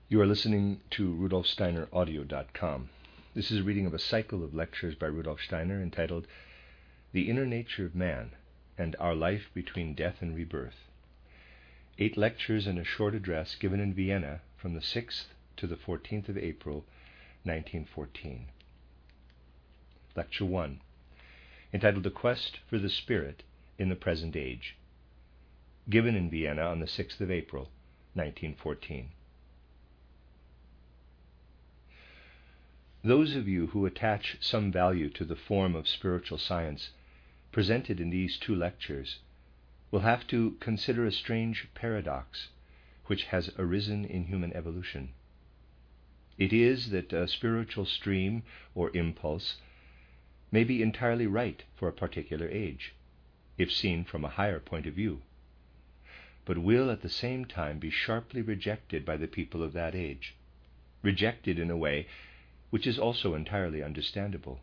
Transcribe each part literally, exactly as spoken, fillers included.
You are listening to Rudolf Steiner Audio dot com. This is a reading of a cycle of lectures by Rudolf Steiner entitled The Inner Nature of Man and Our Life Between Death and Rebirth. Eight lectures and a short address given in Vienna from the sixth to the fourteenth of April, nineteen fourteen. Lecture one, entitled The Quest for the Spirit in the Present Age, given in Vienna on the sixth of April, nineteen fourteen. Those of you who attach some value to the form of spiritual science presented in these two lectures will have to consider a strange paradox which has arisen in human evolution. It is that a spiritual stream or impulse may be entirely right for a particular age, if seen from a higher point of view, but will at the same time be sharply rejected by the people of that age, rejected in a way which is also entirely understandable.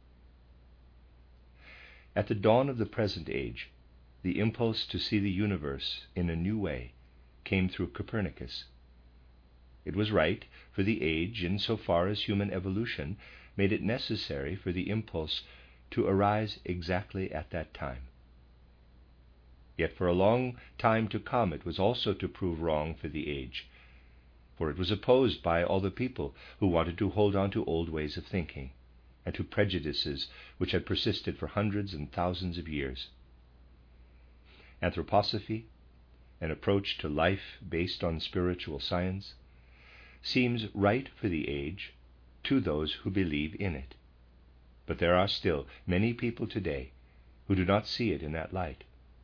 At the dawn of the present age, the impulse to see the universe in a new way came through Copernicus. It was right for the age insofar as human evolution made it necessary for the impulse to arise exactly at that time. Yet for a long time to come it was also to prove wrong for the age, for it was opposed by all the people who wanted to hold on to old ways of thinking and to prejudices which had persisted for hundreds and thousands of years. Anthroposophy, an approach to life based on spiritual science, seems right for the age to those who believe in it. But there are still many people today who do not see it in that light.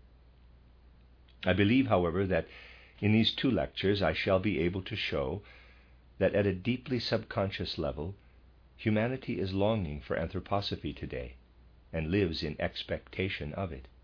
I believe, however, that in these two lectures I shall be able to show that at a deeply subconscious level, humanity is longing for anthroposophy today and lives in expectation of it.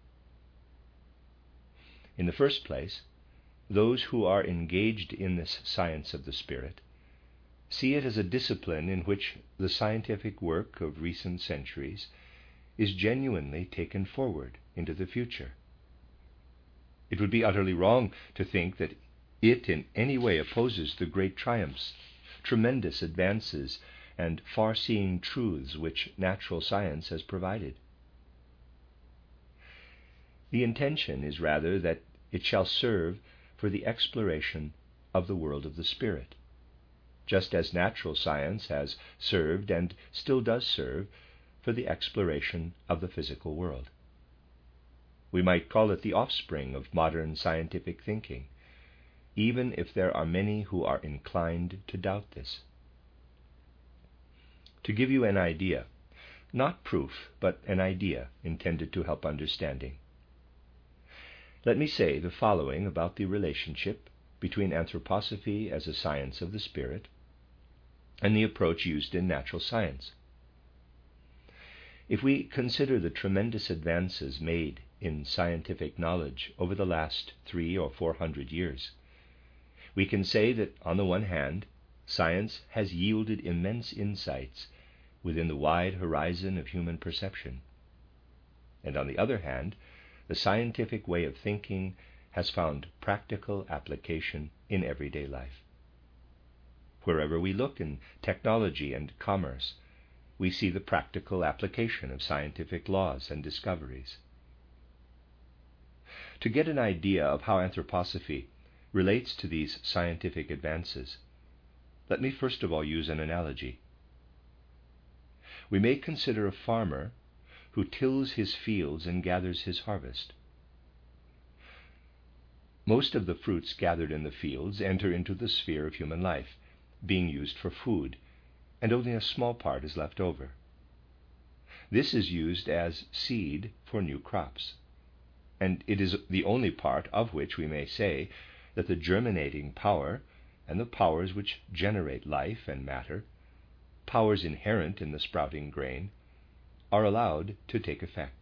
In the first place, those who are engaged in this science of the spirit see it as a discipline in which the scientific work of recent centuries is genuinely taken forward into the future. It would be utterly wrong to think that it in any way opposes the great triumphs, tremendous advances, and far-seeing truths which natural science has provided. The intention is rather that it shall serve for the exploration of the world of the spirit, just as natural science has served and still does serve for the exploration of the physical world. We might call it the offspring of modern scientific thinking, even if there are many who are inclined to doubt this. To give you an idea, not proof, but an idea intended to help understanding, let me say the following about the relationship between anthroposophy as a science of the spirit and the approach used in natural science. If we consider the tremendous advances made in scientific knowledge over the last three or four hundred years, we can say that, on the one hand, science has yielded immense insights within the wide horizon of human perception, and on the other hand, the scientific way of thinking has found practical application in everyday life. Wherever we look in technology and commerce, we see the practical application of scientific laws and discoveries. To get an idea of how anthroposophy relates to these scientific advances, let me first of all use an analogy. We may consider a farmer who tills his fields and gathers his harvest. Most of the fruits gathered in the fields enter into the sphere of human life, being used for food, and only a small part is left over. This is used as seed for new crops, and it is the only part of which we may say that the germinating power and the powers which generate life and matter, powers inherent in the sprouting grain, are allowed to take effect.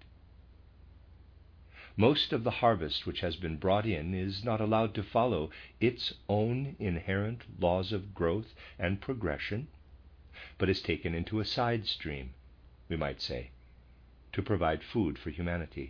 Most of the harvest which has been brought in is not allowed to follow its own inherent laws of growth and progression, but is taken into a side stream, we might say, to provide food for humanity.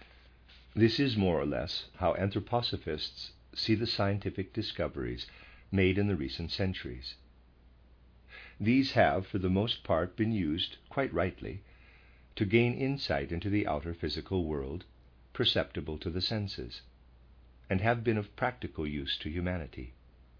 This is more or less how anthroposophists see the scientific discoveries made in the recent centuries. These have, for the most part, been used, quite rightly, to gain insight into the outer physical world, perceptible to the senses, and have been of practical use to humanity.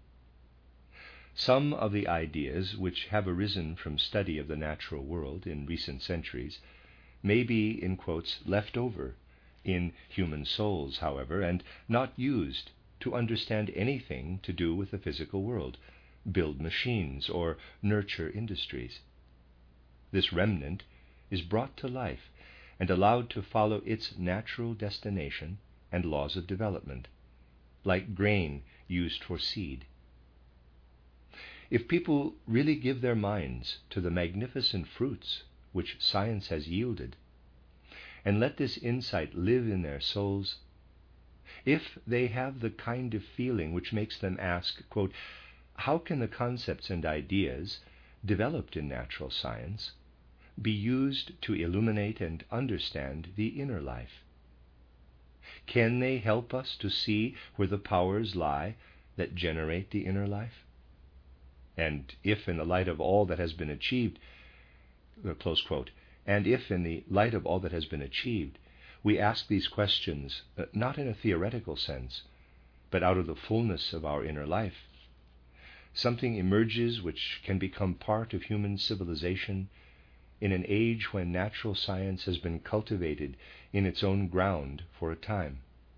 Some of the ideas which have arisen from study of the natural world in recent centuries may be, in quotes, left over in human souls, however, and not used to understand anything to do with the physical world, build machines, or nurture industries. This remnant is brought to life and allowed to follow its natural destination and laws of development, like grain used for seed. If people really give their minds to the magnificent fruits which science has yielded, and let this insight live in their souls, if they have the kind of feeling which makes them ask, quote, how can the concepts and ideas developed in natural science be used to illuminate and understand the inner life? Can they help us to see where the powers lie that generate the inner life? And if in the light of all that has been achieved, uh, close quote, and if in the light of all that has been achieved, we ask these questions uh, not in a theoretical sense, but out of the fullness of our inner life, something emerges which can become part of human civilization in an age when natural science has been cultivated in its own ground for a time.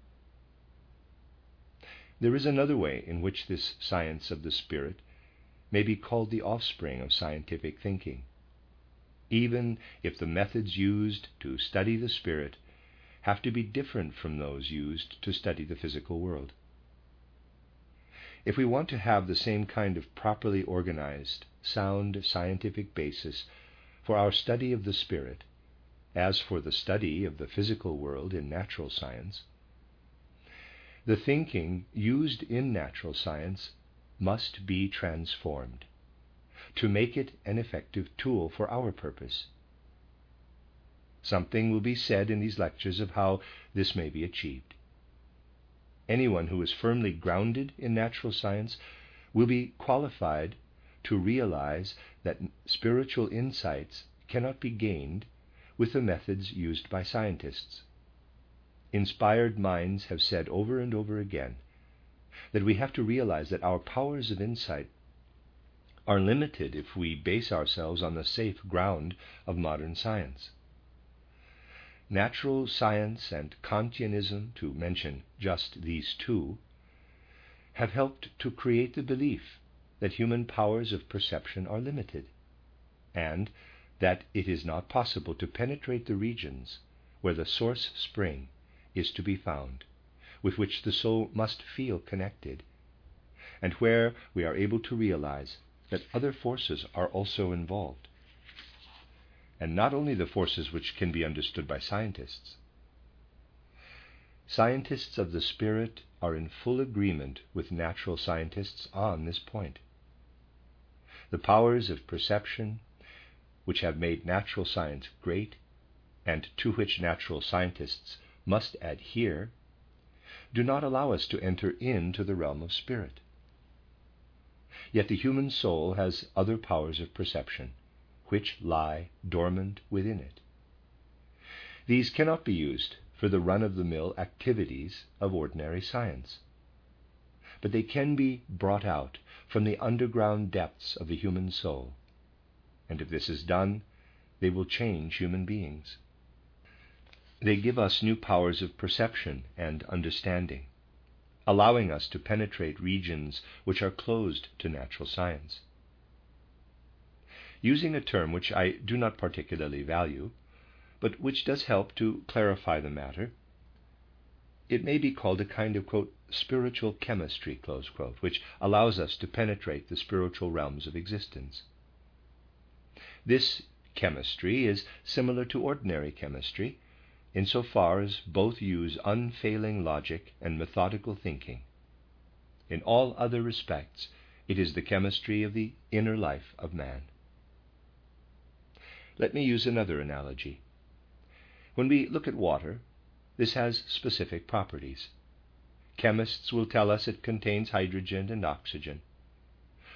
There is another way in which this science of the spirit may be called the offspring of scientific thinking, even if the methods used to study the spirit have to be different from those used to study the physical world. If we want to have the same kind of properly organized, sound scientific basis for our study of the spirit as for the study of the physical world in natural science, the thinking used in natural science must be transformed to make it an effective tool for our purpose. Something will be said in these lectures of how this may be achieved. Anyone who is firmly grounded in natural science will be qualified to realize that spiritual insights cannot be gained with the methods used by scientists. Inspired minds have said over and over again that we have to realize that our powers of insight are limited if we base ourselves on the safe ground of modern science. Natural science and Kantianism, to mention just these two, have helped to create the belief that human powers of perception are limited, and that it is not possible to penetrate the regions where the source spring is to be found, with which the soul must feel connected, and where we are able to realize that other forces are also involved, and not only the forces which can be understood by scientists. Scientists of the spirit are in full agreement with natural scientists on this point. The powers of perception, which have made natural science great, and to which natural scientists must adhere, do not allow us to enter into the realm of spirit. Yet the human soul has other powers of perception, which lie dormant within it. These cannot be used for the run-of-the-mill activities of ordinary science, but they can be brought out from the underground depths of the human soul, and if this is done, they will change human beings. They give us new powers of perception and understanding, allowing us to penetrate regions which are closed to natural science. Using a term which I do not particularly value, but which does help to clarify the matter, it may be called a kind of, quote, spiritual chemistry, close quote, which allows us to penetrate the spiritual realms of existence. This chemistry is similar to ordinary chemistry, insofar as both use unfailing logic and methodical thinking. In all other respects, it is the chemistry of the inner life of man. Let me use another analogy. When we look at water, this has specific properties. Chemists will tell us it contains hydrogen and oxygen,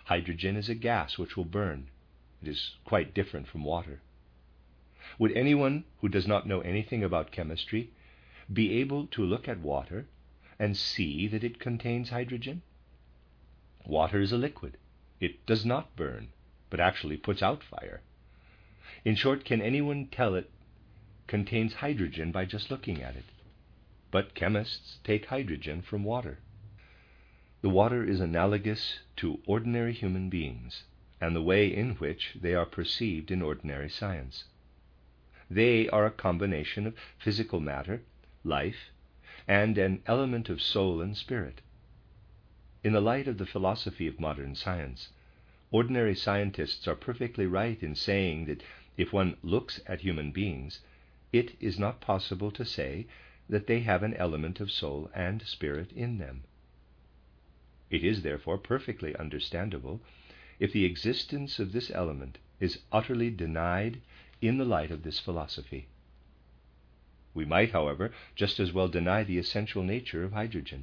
Hydrogen is a gas which will burn. It is quite different from water. Would anyone who does not know anything about chemistry be able to look at water and see that it contains hydrogen? Water is a liquid. It does not burn, but actually puts out fire. In short, can anyone tell it contains hydrogen by just looking at it? But chemists take hydrogen from water. The water is analogous to ordinary human beings and the way in which they are perceived in ordinary science. They are a combination of physical matter, life, and an element of soul and spirit. In the light of the philosophy of modern science, ordinary scientists are perfectly right in saying that if one looks at human beings, it is not possible to say that they have an element of soul and spirit in them. It is therefore perfectly understandable if the existence of this element is utterly denied in the light of this philosophy. We might, however, just as well deny the essential nature of hydrogen.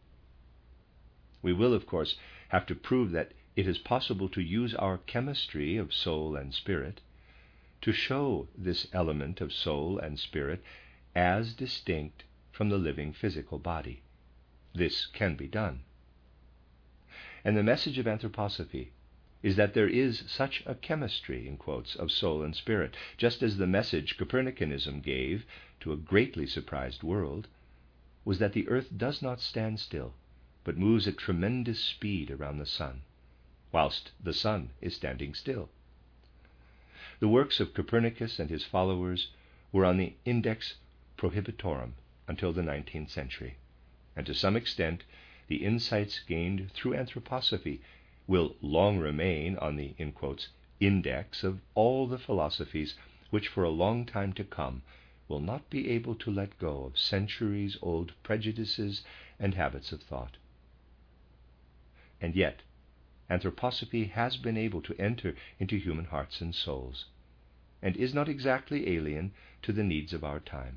We will, of course, have to prove that it is possible to use our chemistry of soul and spirit to show this element of soul and spirit as distinct from the living physical body. This can be done. And the message of anthroposophy is that there is such a chemistry, in quotes, of soul and spirit, just as the message Copernicanism gave to a greatly surprised world was that the earth does not stand still, but moves at tremendous speed around the sun, whilst the sun is standing still. The works of Copernicus and his followers were on the Index Prohibitorum until the nineteenth century, and to some extent the insights gained through anthroposophy will long remain on the, in quotes, index of all the philosophies which for a long time to come will not be able to let go of centuries-old prejudices and habits of thought. And yet, anthroposophy has been able to enter into human hearts and souls, and is not exactly alien to the needs of our time.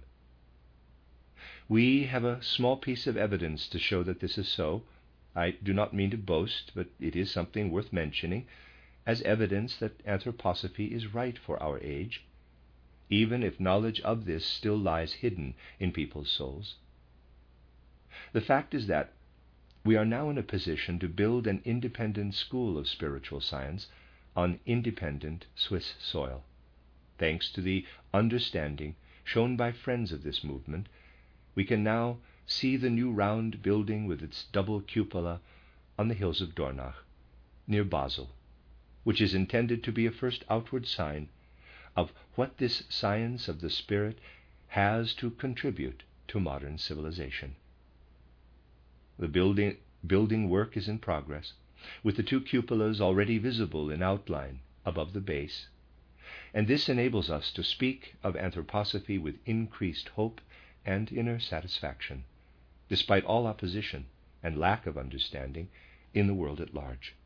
We have a small piece of evidence to show that this is so. I do not mean to boast, but it is something worth mentioning as evidence that anthroposophy is right for our age, even if knowledge of this still lies hidden in people's souls. The fact is that we are now in a position to build an independent school of spiritual science on independent Swiss soil, thanks to the understanding shown by friends of this movement. We can now see the new round building with its double cupola on the hills of Dornach, near Basel, which is intended to be a first outward sign of what this science of the spirit has to contribute to modern civilization. The building, building work is in progress, with the two cupolas already visible in outline above the base, and this enables us to speak of anthroposophy with increased hope and inner satisfaction, despite all opposition and lack of understanding in the world at large.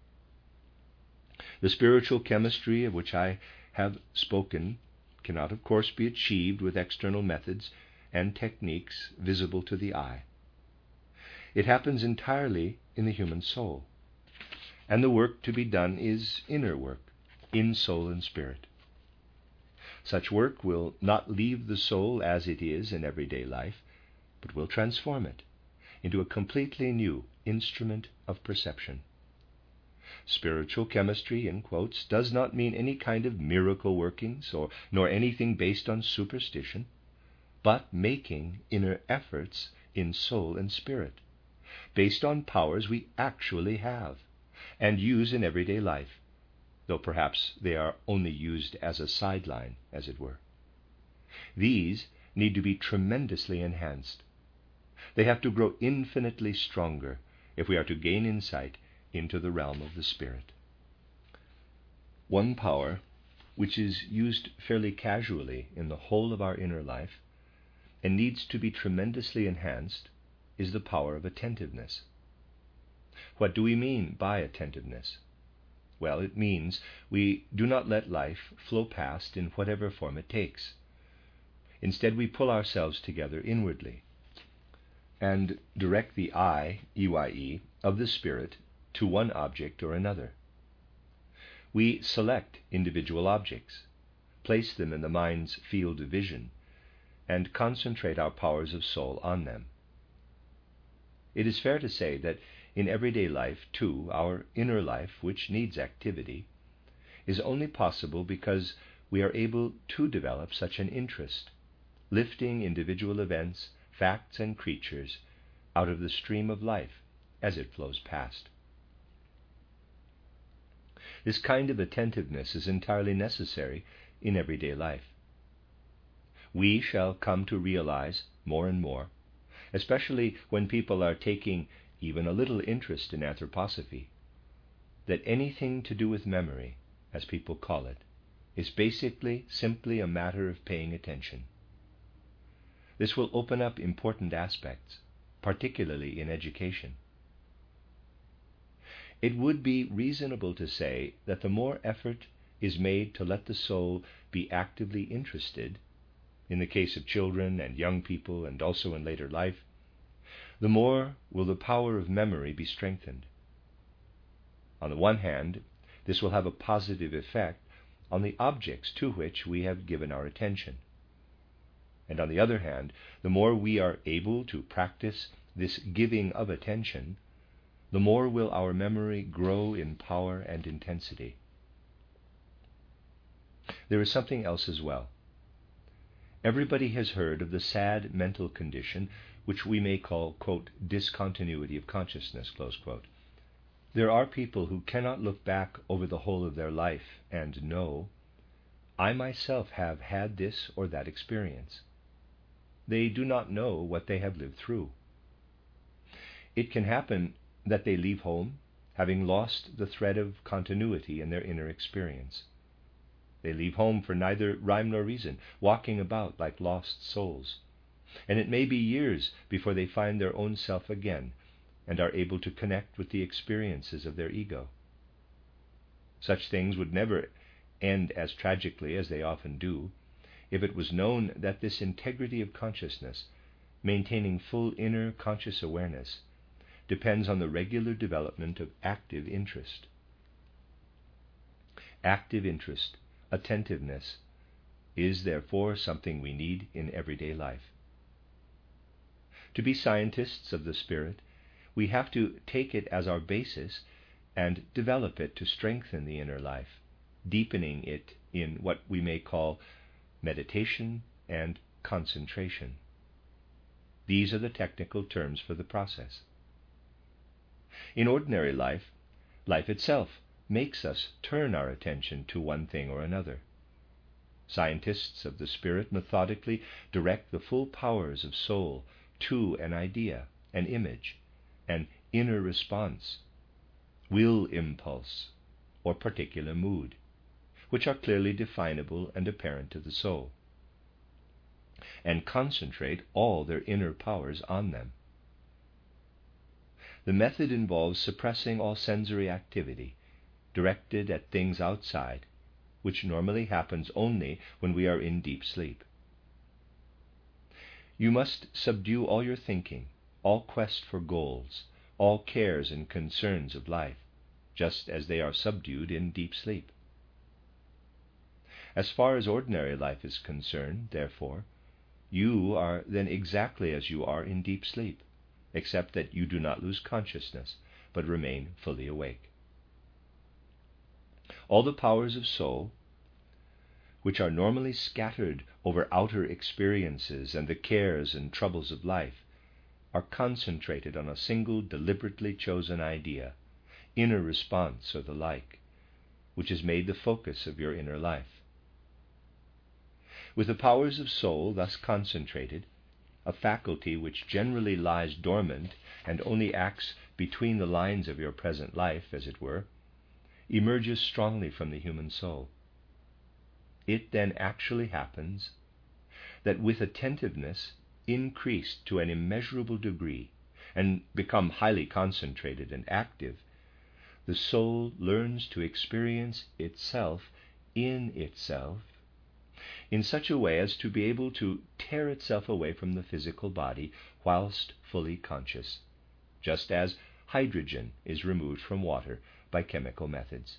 The spiritual chemistry of which I have spoken cannot, of course, be achieved with external methods and techniques visible to the eye. It happens entirely in the human soul, and the work to be done is inner work, in soul and spirit. Such work will not leave the soul as it is in everyday life, but will transform it into a completely new instrument of perception. Spiritual chemistry, in quotes, does not mean any kind of miracle workings or nor anything based on superstition, but making inner efforts in soul and spirit, based on powers we actually have and use in everyday life, though perhaps they are only used as a sideline, as it were. These need to be tremendously enhanced. They have to grow infinitely stronger if we are to gain insight into the realm of the spirit. One power which is used fairly casually in the whole of our inner life and needs to be tremendously enhanced is the power of attentiveness. What do we mean by attentiveness? Well, it means we do not let life flow past in whatever form it takes. Instead, we pull ourselves together inwardly and direct the eye, E Y E, of the spirit to one object or another. We select individual objects, place them in the mind's field of vision, and concentrate our powers of soul on them. It is fair to say that in everyday life, too, our inner life, which needs activity, is only possible because we are able to develop such an interest, lifting individual events, facts, and creatures out of the stream of life as it flows past. This kind of attentiveness is entirely necessary in everyday life. We shall come to realize more and more, especially when people are taking even a little interest in anthroposophy, that anything to do with memory, as people call it, is basically simply a matter of paying attention. This will open up important aspects, particularly in education. It would be reasonable to say that the more effort is made to let the soul be actively interested, in the case of children and young people and also in later life, the more will the power of memory be strengthened. On the one hand, this will have a positive effect on the objects to which we have given our attention. And on the other hand, the more we are able to practice this giving of attention, the more will our memory grow in power and intensity. There is something else as well. Everybody has heard of the sad mental condition which we may call, quote, discontinuity of consciousness, close quote. There are people who cannot look back over the whole of their life and know, I myself have had this or that experience. They do not know what they have lived through. It can happen that they leave home having lost the thread of continuity in their inner experience. They leave home for neither rhyme nor reason, walking about like lost souls. And it may be years before they find their own self again and are able to connect with the experiences of their ego. Such things would never end as tragically as they often do if it was known that this integrity of consciousness, maintaining full inner conscious awareness, depends on the regular development of active interest. Active interest, attentiveness, is therefore something we need in everyday life. To be scientists of the spirit, we have to take it as our basis and develop it to strengthen the inner life, deepening it in what we may call meditation and concentration. These are the technical terms for the process. In ordinary life, life itself makes us turn our attention to one thing or another. Scientists of the spirit methodically direct the full powers of soul to an idea, an image, an inner response, will impulse, or particular mood, which are clearly definable and apparent to the soul, and concentrate all their inner powers on them. The method involves suppressing all sensory activity directed at things outside, which normally happens only when we are in deep sleep. You must subdue all your thinking, all quest for goals, all cares and concerns of life, just as they are subdued in deep sleep. As far as ordinary life is concerned, therefore, you are then exactly as you are in deep sleep, except that you do not lose consciousness, but remain fully awake. All the powers of soul, which are normally scattered over outer experiences and the cares and troubles of life, are concentrated on a single deliberately chosen idea, inner response or the like, which is made the focus of your inner life. With the powers of soul thus concentrated, a faculty which generally lies dormant and only acts between the lines of your present life, as it were, emerges strongly from the human soul. It then actually happens that with attentiveness increased to an immeasurable degree and become highly concentrated and active, the soul learns to experience itself in itself in such a way as to be able to tear itself away from the physical body whilst fully conscious, just as hydrogen is removed from water by chemical methods.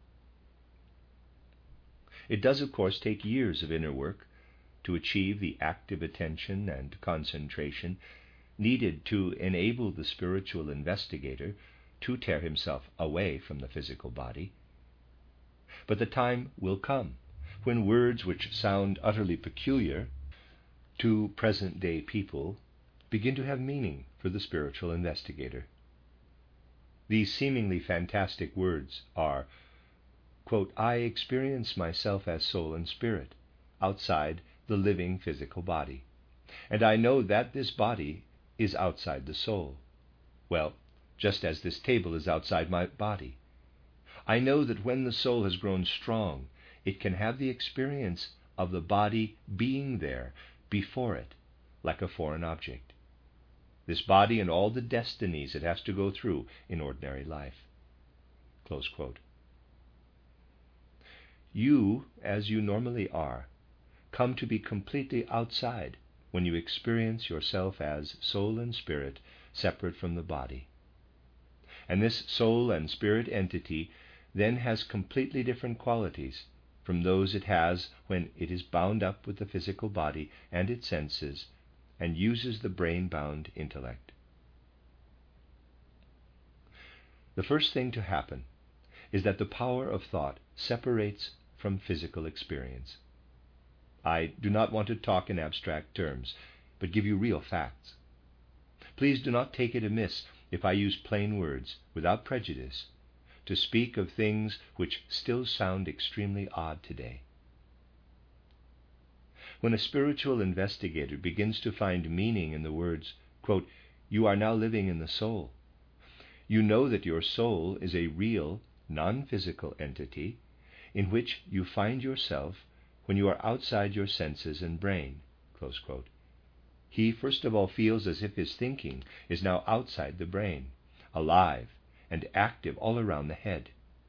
It does, of course, take years of inner work to achieve the active attention and concentration needed to enable the spiritual investigator to tear himself away from the physical body. But the time will come when words which sound utterly peculiar to present-day people begin to have meaning for the spiritual investigator. These seemingly fantastic words are, quote, "I experience myself as soul and spirit outside the living physical body, and I know that this body is outside the soul. Well, just as this table is outside my body. I know that when the soul has grown strong, it can have the experience of the body being there before it, like a foreign object. This body and all the destinies it has to go through in ordinary life." Close quote. You, as you normally are, come to be completely outside when you experience yourself as soul and spirit separate from the body. And this soul and spirit entity then has completely different qualities from those it has when it is bound up with the physical body and its senses and uses the brain-bound intellect. The first thing to happen is that the power of thought separates from physical experience. I do not want to talk in abstract terms, but give you real facts. Please do not take it amiss if I use plain words, without prejudice, to speak of things which still sound extremely odd today. When a spiritual investigator begins to find meaning in the words, quote, "You are now living in the soul," you know that your soul is a real, non-physical entity in which you find yourself when you are outside your senses and brain. Close quote. He first of all feels as if his thinking is now outside the brain, alive and active all around the head.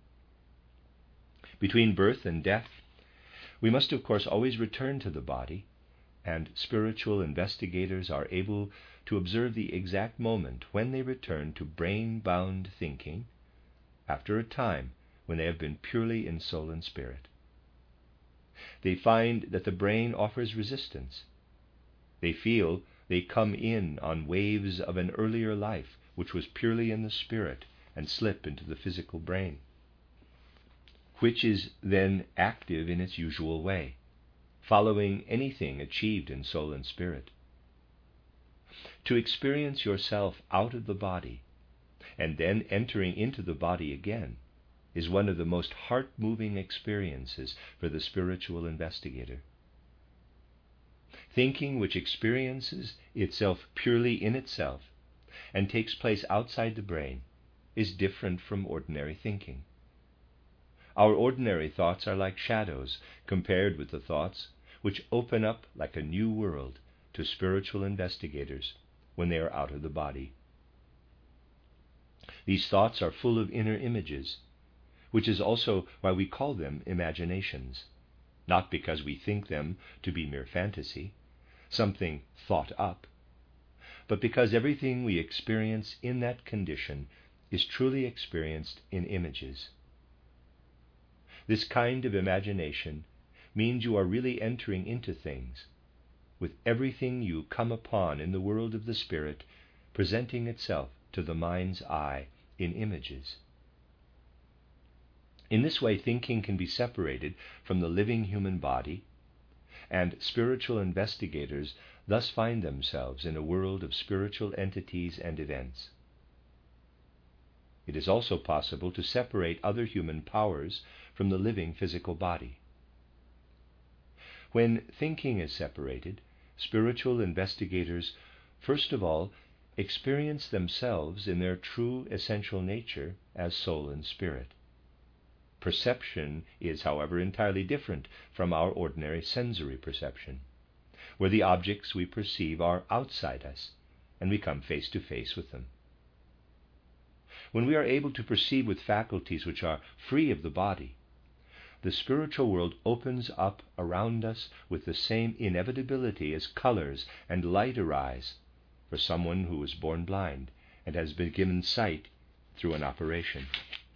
Between birth and death, we must of course always return to the body, and spiritual investigators are able to observe the exact moment when they return to brain-bound thinking after a time when they have been purely in soul and spirit. They find that the brain offers resistance. They feel they come in on waves of an earlier life which was purely in the spirit and slip into the physical brain, which is then active in its usual way, following anything achieved in soul and spirit. To experience yourself out of the body and then entering into the body again is one of the most heart-moving experiences for the spiritual investigator. Thinking which experiences itself purely in itself and takes place outside the brain is different from ordinary thinking. Our ordinary thoughts are like shadows compared with the thoughts which open up like a new world to spiritual investigators when they are out of the body. These thoughts are full of inner images, which is also why we call them imaginations, not because we think them to be mere fantasy, something thought up, but because everything we experience in that condition is truly experienced in images. This kind of imagination means you are really entering into things, with everything you come upon in the world of the spirit presenting itself to the mind's eye in images. In this way, thinking can be separated from the living human body, and spiritual investigators thus find themselves in a world of spiritual entities and events. It is also possible to separate other human powers from the living physical body. When thinking is separated, spiritual investigators first of all experience themselves in their true essential nature as soul and spirit. Perception is, however, entirely different from our ordinary sensory perception, where the objects we perceive are outside us and we come face to face with them. When we are able to perceive with faculties which are free of the body, the spiritual world opens up around us with the same inevitability as colors and light arise for someone who was born blind and has been given sight through an operation.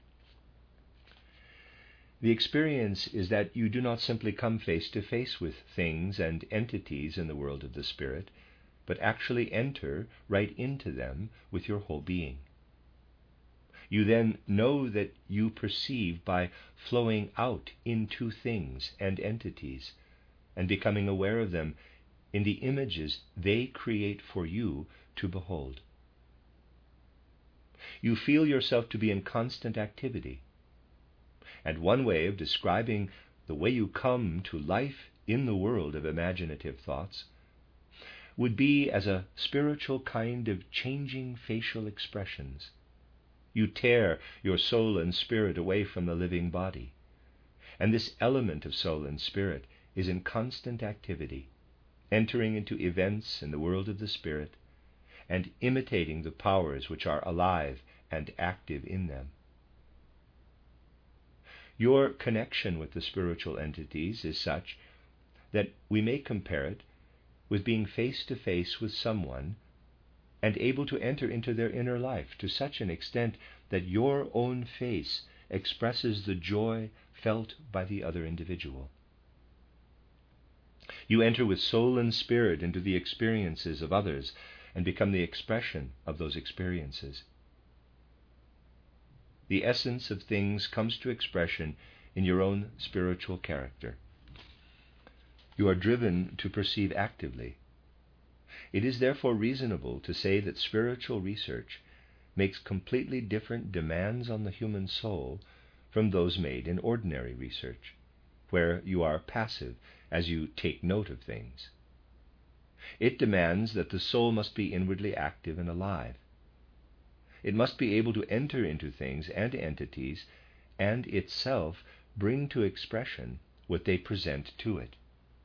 The experience is that you do not simply come face to face with things and entities in the world of the spirit, but actually enter right into them with your whole being. You then know that you perceive by flowing out into things and entities and becoming aware of them in the images they create for you to behold. You feel yourself to be in constant activity. And one way of describing the way you come to life in the world of imaginative thoughts would be as a spiritual kind of changing facial expressions. You tear your soul and spirit away from the living body, and this element of soul and spirit is in constant activity, entering into events in the world of the spirit and imitating the powers which are alive and active in them. Your connection with the spiritual entities is such that we may compare it with being face to face with someone and able to enter into their inner life to such an extent that your own face expresses the joy felt by the other individual. You enter with soul and spirit into the experiences of others and become the expression of those experiences. The essence of things comes to expression in your own spiritual character. You are driven to perceive actively. It is therefore reasonable to say that spiritual research makes completely different demands on the human soul from those made in ordinary research, where you are passive as you take note of things. It demands that the soul must be inwardly active and alive. It must be able to enter into things and entities and itself bring to expression what they present to it.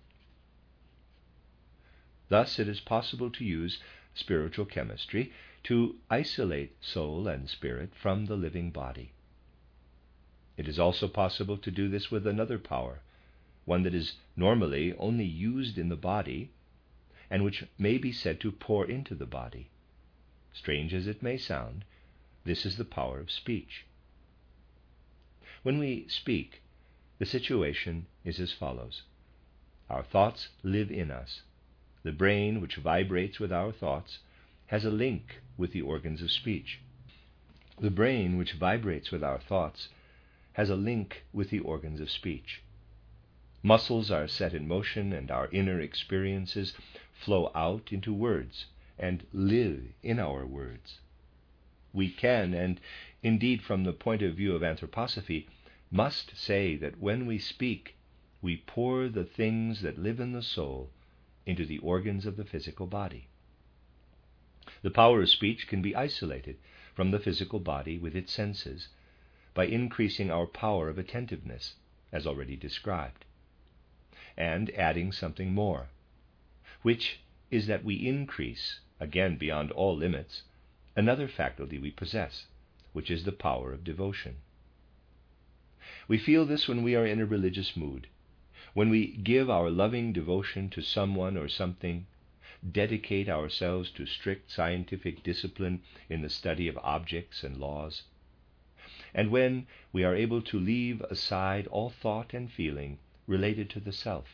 Thus it is possible to use spiritual chemistry to isolate soul and spirit from the living body. It is also possible to do this with another power, one that is normally only used in the body and which may be said to pour into the body. Strange as it may sound, this is the power of speech. When we speak, the situation is as follows. Our thoughts live in us. The brain, which vibrates with our thoughts, has a link with the organs of speech. The brain, which vibrates with our thoughts, has a link with the organs of speech. Muscles are set in motion, and our inner experiences flow out into words and live in our words. We can, and indeed from the point of view of anthroposophy, must say that when we speak, we pour the things that live in the soul into the organs of the physical body. The power of speech can be isolated from the physical body with its senses by increasing our power of attentiveness, as already described, and adding something more, which is that we increase, again beyond all limits, another faculty we possess, which is the power of devotion. We feel this when we are in a religious mood, when we give our loving devotion to someone or something, dedicate ourselves to strict scientific discipline in the study of objects and laws, and when we are able to leave aside all thought and feeling related to the self.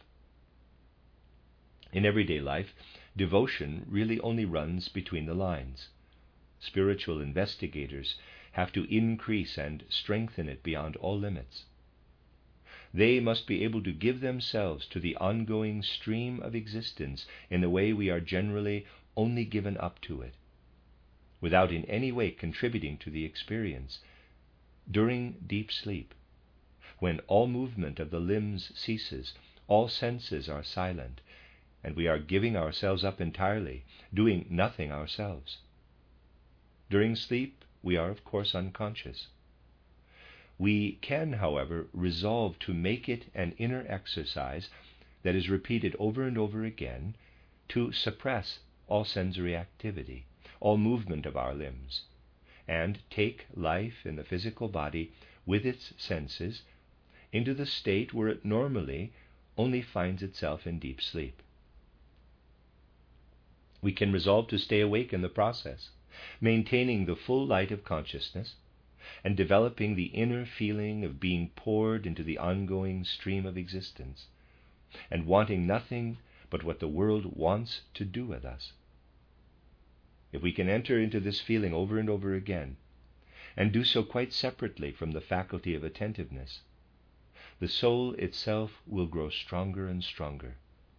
In everyday life, devotion really only runs between the lines. Spiritual investigators have to increase and strengthen it beyond all limits. They must be able to give themselves to the ongoing stream of existence in the way we are generally only given up to it, without in any way contributing to the experience. During deep sleep, when all movement of the limbs ceases, all senses are silent, and we are giving ourselves up entirely, doing nothing ourselves. During sleep, we are of course unconscious. We can, however, resolve to make it an inner exercise that is repeated over and over again to suppress all sensory activity, all movement of our limbs, and take life in the physical body with its senses into the state where it normally only finds itself in deep sleep. We can resolve to stay awake in the process, maintaining the full light of consciousness, and developing the inner feeling of being poured into the ongoing stream of existence, and wanting nothing but what the world wants to do with us. If we can enter into this feeling over and over again, and do so quite separately from the faculty of attentiveness, the soul itself will grow stronger and stronger.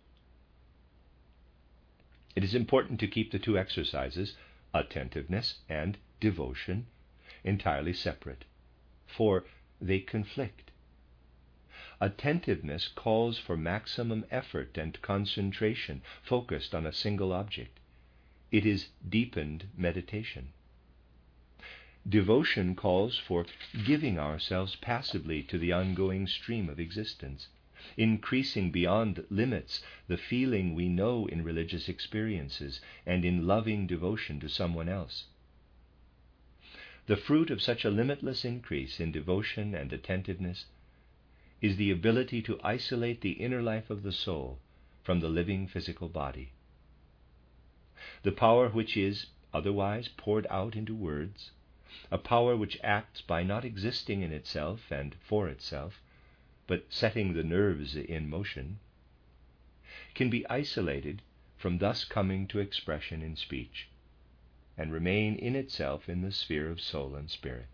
It is important to keep the two exercises, attentiveness and devotion, entirely separate, for they conflict. Attentiveness calls for maximum effort and concentration focused on a single object. It is deepened meditation. Devotion calls for giving ourselves passively to the ongoing stream of existence, increasing beyond limits the feeling we know in religious experiences and in loving devotion to someone else. The fruit of such a limitless increase in devotion and attentiveness is the ability to isolate the inner life of the soul from the living physical body. The power which is otherwise poured out into words, a power which acts by not existing in itself and for itself, but setting the nerves in motion, can be isolated from thus coming to expression in speech, and remain in itself in the sphere of soul and spirit.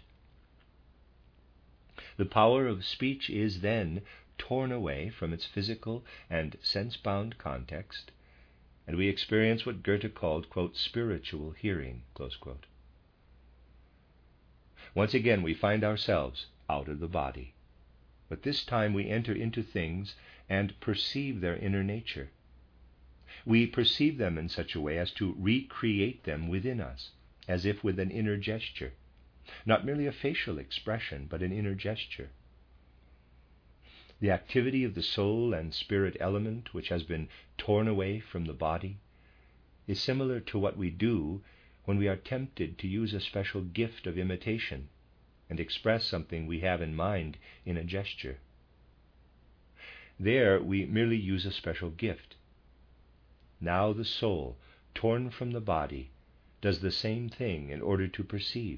The power of speech is then torn away from its physical and sense-bound context, and we experience what Goethe called, quote, spiritual hearing, close quote. Once again we find ourselves out of the body, but this time we enter into things and perceive their inner nature. We perceive them in such a way as to recreate them within us, as if with an inner gesture, not merely a facial expression, but an inner gesture. The activity of the soul and spirit element, which has been torn away from the body, is similar to what we do when we are tempted to use a special gift of imitation and express something we have in mind in a gesture. There we merely use a special gift. Now the soul, torn from the body, does the same thing in order to perceive.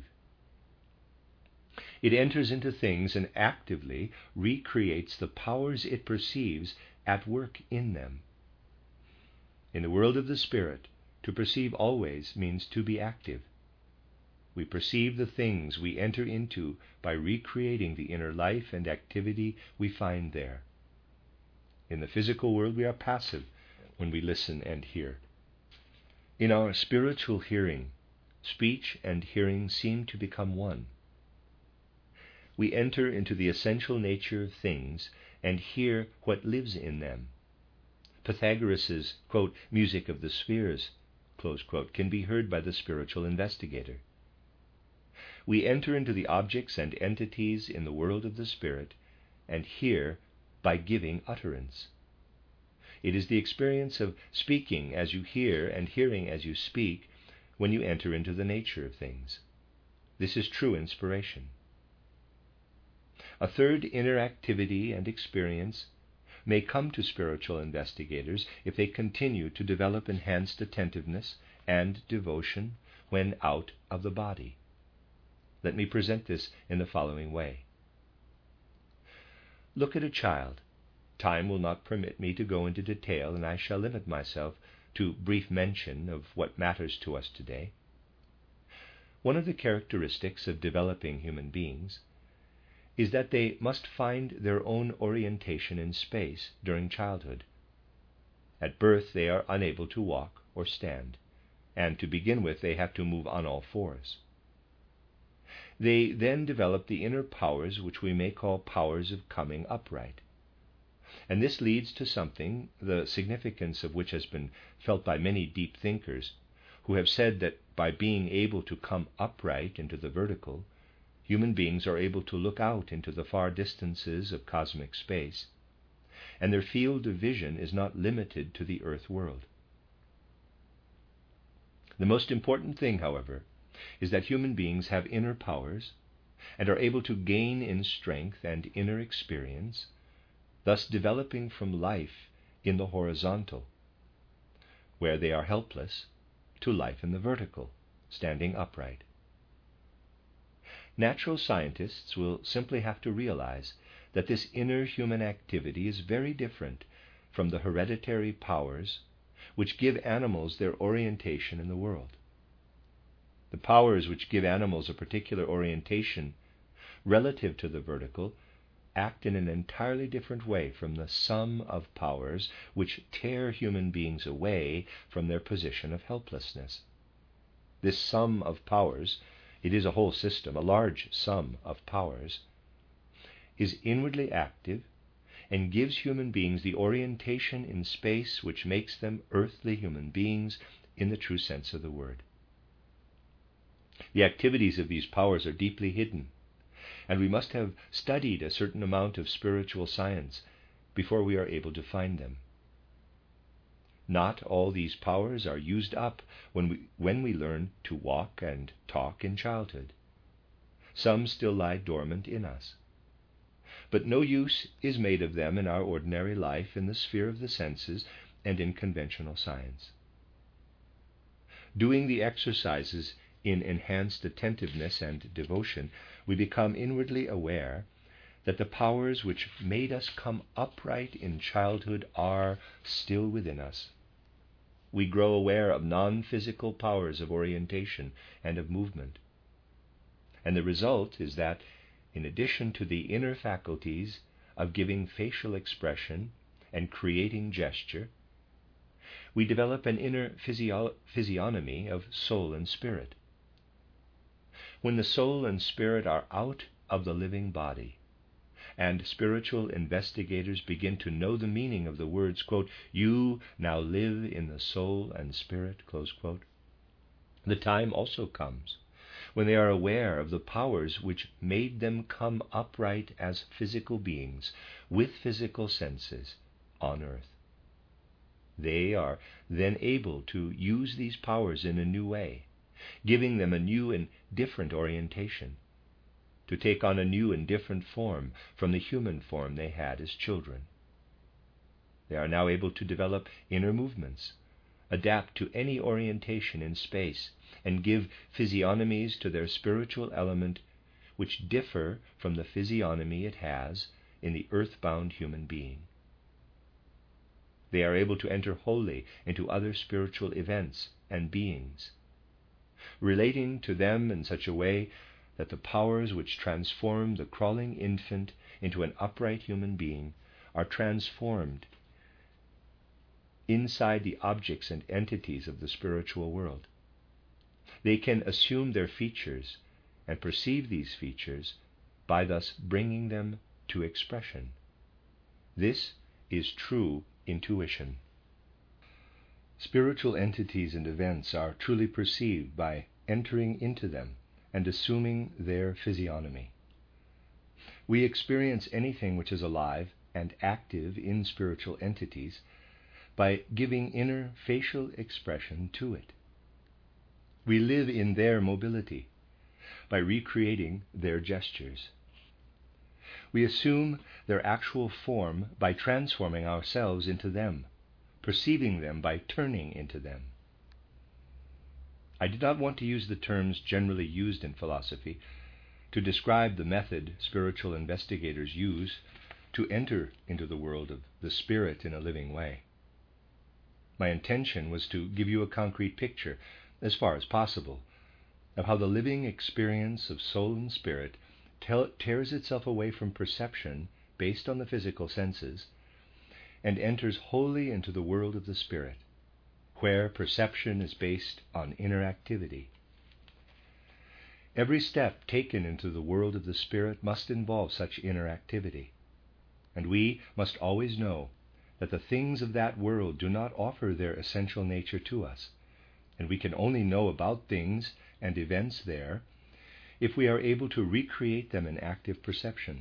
It enters into things and actively recreates the powers it perceives at work in them. In the world of the spirit, to perceive always means to be active. We perceive the things we enter into by recreating the inner life and activity we find there. In the physical world we are passive when we listen and hear. In our spiritual hearing, speech and hearing seem to become one. We enter into the essential nature of things and hear what lives in them. Pythagoras', quote, music of the spheres, close quote, can be heard by the spiritual investigator. We enter into the objects and entities in the world of the spirit and hear by giving utterance. It is the experience of speaking as you hear and hearing as you speak when you enter into the nature of things. This is true inspiration. A third inner activity and experience may come to spiritual investigators if they continue to develop enhanced attentiveness and devotion when out of the body. Let me present this in the following way. Look at a child. Time will not permit me to go into detail, and I shall limit myself to brief mention of what matters to us today. One of the characteristics of developing human beings is that they must find their own orientation in space during childhood. At birth they are unable to walk or stand, and to begin with they have to move on all fours. They then develop the inner powers which we may call powers of coming upright. And this leads to something, the significance of which has been felt by many deep thinkers, who have said that by being able to come upright into the vertical, human beings are able to look out into the far distances of cosmic space, and their field of vision is not limited to the earth world. The most important thing, however, is that human beings have inner powers and are able to gain in strength and inner experience, thus developing from life in the horizontal, where they are helpless, to life in the vertical, standing upright. Natural scientists will simply have to realize that this inner human activity is very different from the hereditary powers which give animals their orientation in the world. The powers which give animals a particular orientation relative to the vertical act in an entirely different way from the sum of powers which tear human beings away from their position of helplessness. This sum of powers, it is a whole system, a large sum of powers, is inwardly active and gives human beings the orientation in space which makes them earthly human beings in the true sense of the word. The activities of these powers are deeply hidden, and we must have studied a certain amount of spiritual science before we are able to find them. Not all these powers are used up when we, when we learn to walk and talk in childhood. Some still lie dormant in us. But no use is made of them in our ordinary life in the sphere of the senses and in conventional science. Doing the exercises in enhanced attentiveness and devotion, we become inwardly aware that the powers which made us come upright in childhood are still within us. We grow aware of non-physical powers of orientation and of movement. And the result is that, in addition to the inner faculties of giving facial expression and creating gesture, we develop an inner physio- physiognomy of soul and spirit. When the soul and spirit are out of the living body, and spiritual investigators begin to know the meaning of the words, quote, "You now live in the soul and spirit," close quote, the time also comes when they are aware of the powers which made them come upright as physical beings with physical senses on earth. They are then able to use these powers in a new way, giving them a new and different orientation, to take on a new and different form from the human form they had as children. They are now able to develop inner movements, adapt to any orientation in space, and give physiognomies to their spiritual element which differ from the physiognomy it has in the earthbound human being. They are able to enter wholly into other spiritual events and beings, relating to them in such a way that the powers which transform the crawling infant into an upright human being are transformed inside the objects and entities of the spiritual world. They can assume their features and perceive these features by thus bringing them to expression. This is true intuition. Spiritual entities and events are truly perceived by entering into them and assuming their physiognomy. We experience anything which is alive and active in spiritual entities by giving inner facial expression to it. We live in their mobility by recreating their gestures. We assume their actual form by transforming ourselves into them, perceiving them by turning into them. I did not want to use the terms generally used in philosophy to describe the method spiritual investigators use to enter into the world of the spirit in a living way. My intention was to give you a concrete picture, as far as possible, of how the living experience of soul and spirit te- tears itself away from perception based on the physical senses and enters wholly into the world of the spirit, where perception is based on inner activity. Every step taken into the world of the spirit must involve such inner activity, and we must always know that the things of that world do not offer their essential nature to us, and we can only know about things and events there if we are able to recreate them in active perception.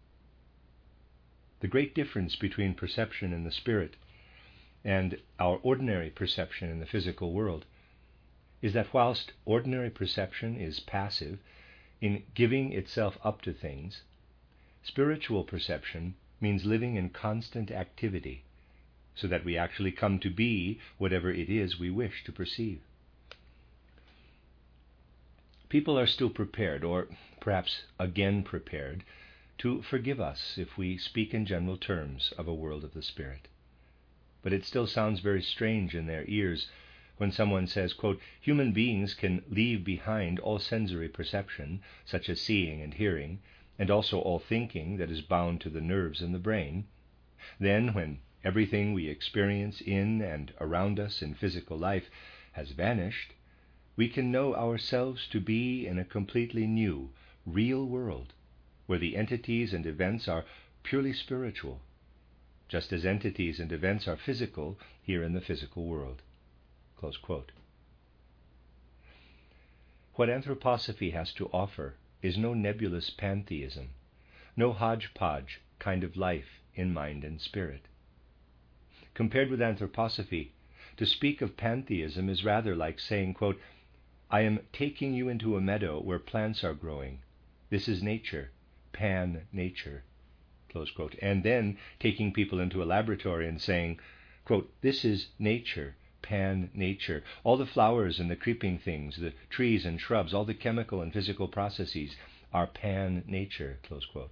The great difference between perception in the spirit and our ordinary perception in the physical world is that whilst ordinary perception is passive in giving itself up to things, spiritual perception means living in constant activity, so that we actually come to be whatever it is we wish to perceive. People are still prepared, or perhaps again prepared, to forgive us if we speak in general terms of a world of the spirit. But it still sounds very strange in their ears when someone says, quote, human beings can leave behind all sensory perception, such as seeing and hearing, and also all thinking that is bound to the nerves in the brain. Then, when everything we experience in and around us in physical life has vanished, we can know ourselves to be in a completely new, real world, where the entities and events are purely spiritual, just as entities and events are physical here in the physical world. Close quote. What anthroposophy has to offer is no nebulous pantheism, no hodgepodge kind of life in mind and spirit. Compared with anthroposophy, to speak of pantheism is rather like saying, quote, I am taking you into a meadow where plants are growing. This is nature, pan-nature, close quote. And then taking people into a laboratory and saying, quote, this is nature, pan-nature. All the flowers and the creeping things, the trees and shrubs, all the chemical and physical processes are pan-nature, close quote.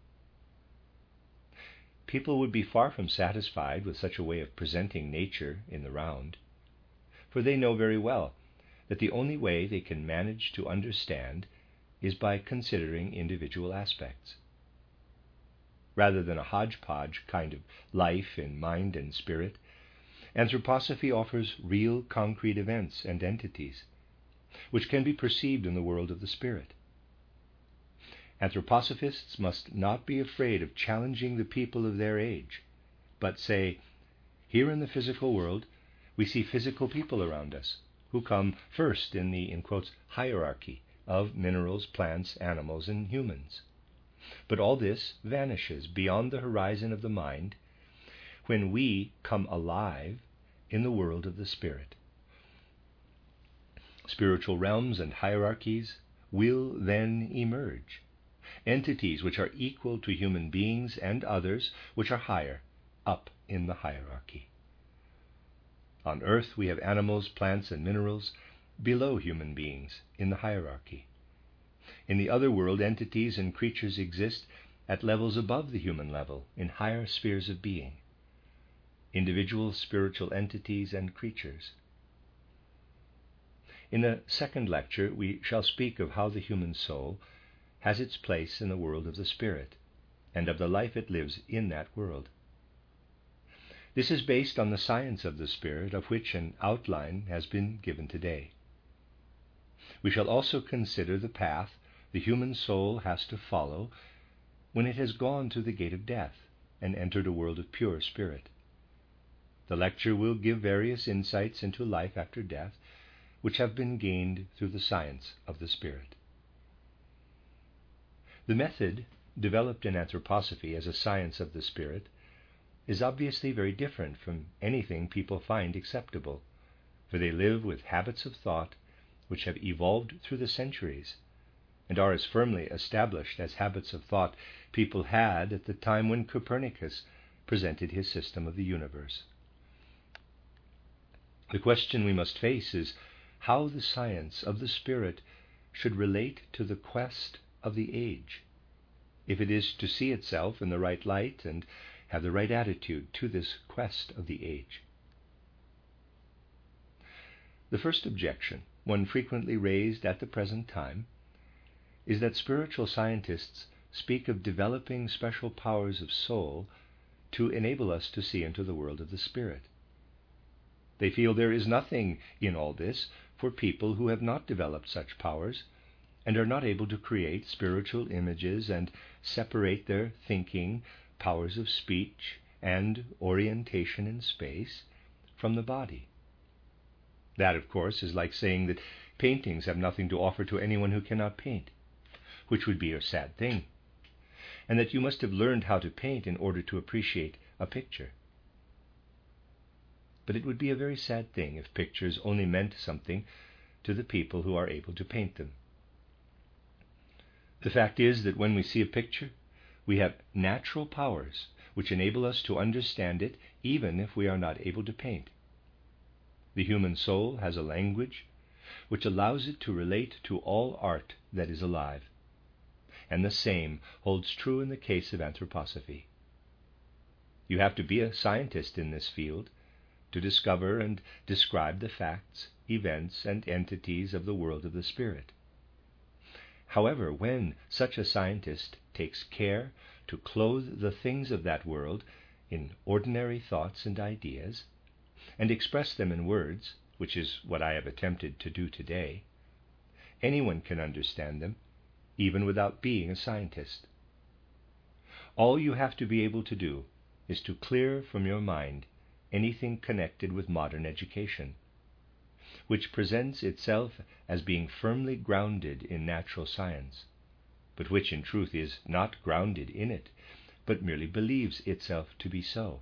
People would be far from satisfied with such a way of presenting nature in the round, for they know very well that the only way they can manage to understand is by considering individual aspects. Rather than a hodgepodge kind of life in mind and spirit, anthroposophy offers real concrete events and entities, which can be perceived in the world of the spirit. Anthroposophists must not be afraid of challenging the people of their age, but say, here in the physical world, we see physical people around us, who come first in the, in quotes, hierarchy of minerals, plants, animals, and humans. But all this vanishes beyond the horizon of the mind when we come alive in the world of the spirit. Spiritual realms and hierarchies will then emerge, entities which are equal to human beings and others which are higher up in the hierarchy. On earth we have animals, plants, and minerals below human beings in the hierarchy. In the other world, entities and creatures exist at levels above the human level, in higher spheres of being. Individual spiritual entities and creatures. In a second lecture, we shall speak of how the human soul has its place in the world of the spirit, and of the life it lives in that world. This is based on the science of the spirit, of which an outline has been given today. We shall also consider the path the human soul has to follow when it has gone through the gate of death and entered a world of pure spirit. The lecture will give various insights into life after death, which have been gained through the science of the spirit. The method developed in anthroposophy as a science of the spirit is obviously very different from anything people find acceptable, for they live with habits of thought which have evolved through the centuries and are as firmly established as habits of thought people had at the time when Copernicus presented his system of the universe. The question we must face is how the science of the spirit should relate to the quest of the age, if it is to see itself in the right light and have the right attitude to this quest of the age. The first objection, one frequently raised at the present time, is that spiritual scientists speak of developing special powers of soul to enable us to see into the world of the spirit. They feel there is nothing in all this for people who have not developed such powers and are not able to create spiritual images and separate their thinking, powers of speech, and orientation in space from the body. That, of course, is like saying that paintings have nothing to offer to anyone who cannot paint, which would be a sad thing, and that you must have learned how to paint in order to appreciate a picture. But it would be a very sad thing if pictures only meant something to the people who are able to paint them. The fact is that when we see a picture, we have natural powers which enable us to understand it even if we are not able to paint. The human soul has a language which allows it to relate to all art that is alive. And the same holds true in the case of anthroposophy. You have to be a scientist in this field to discover and describe the facts, events, and entities of the world of the spirit. However, when such a scientist takes care to clothe the things of that world in ordinary thoughts and ideas, and express them in words, which is what I have attempted to do today, anyone can understand them, even without being a scientist. All you have to be able to do is to clear from your mind anything connected with modern education, which presents itself as being firmly grounded in natural science, but which in truth is not grounded in it, but merely believes itself to be so.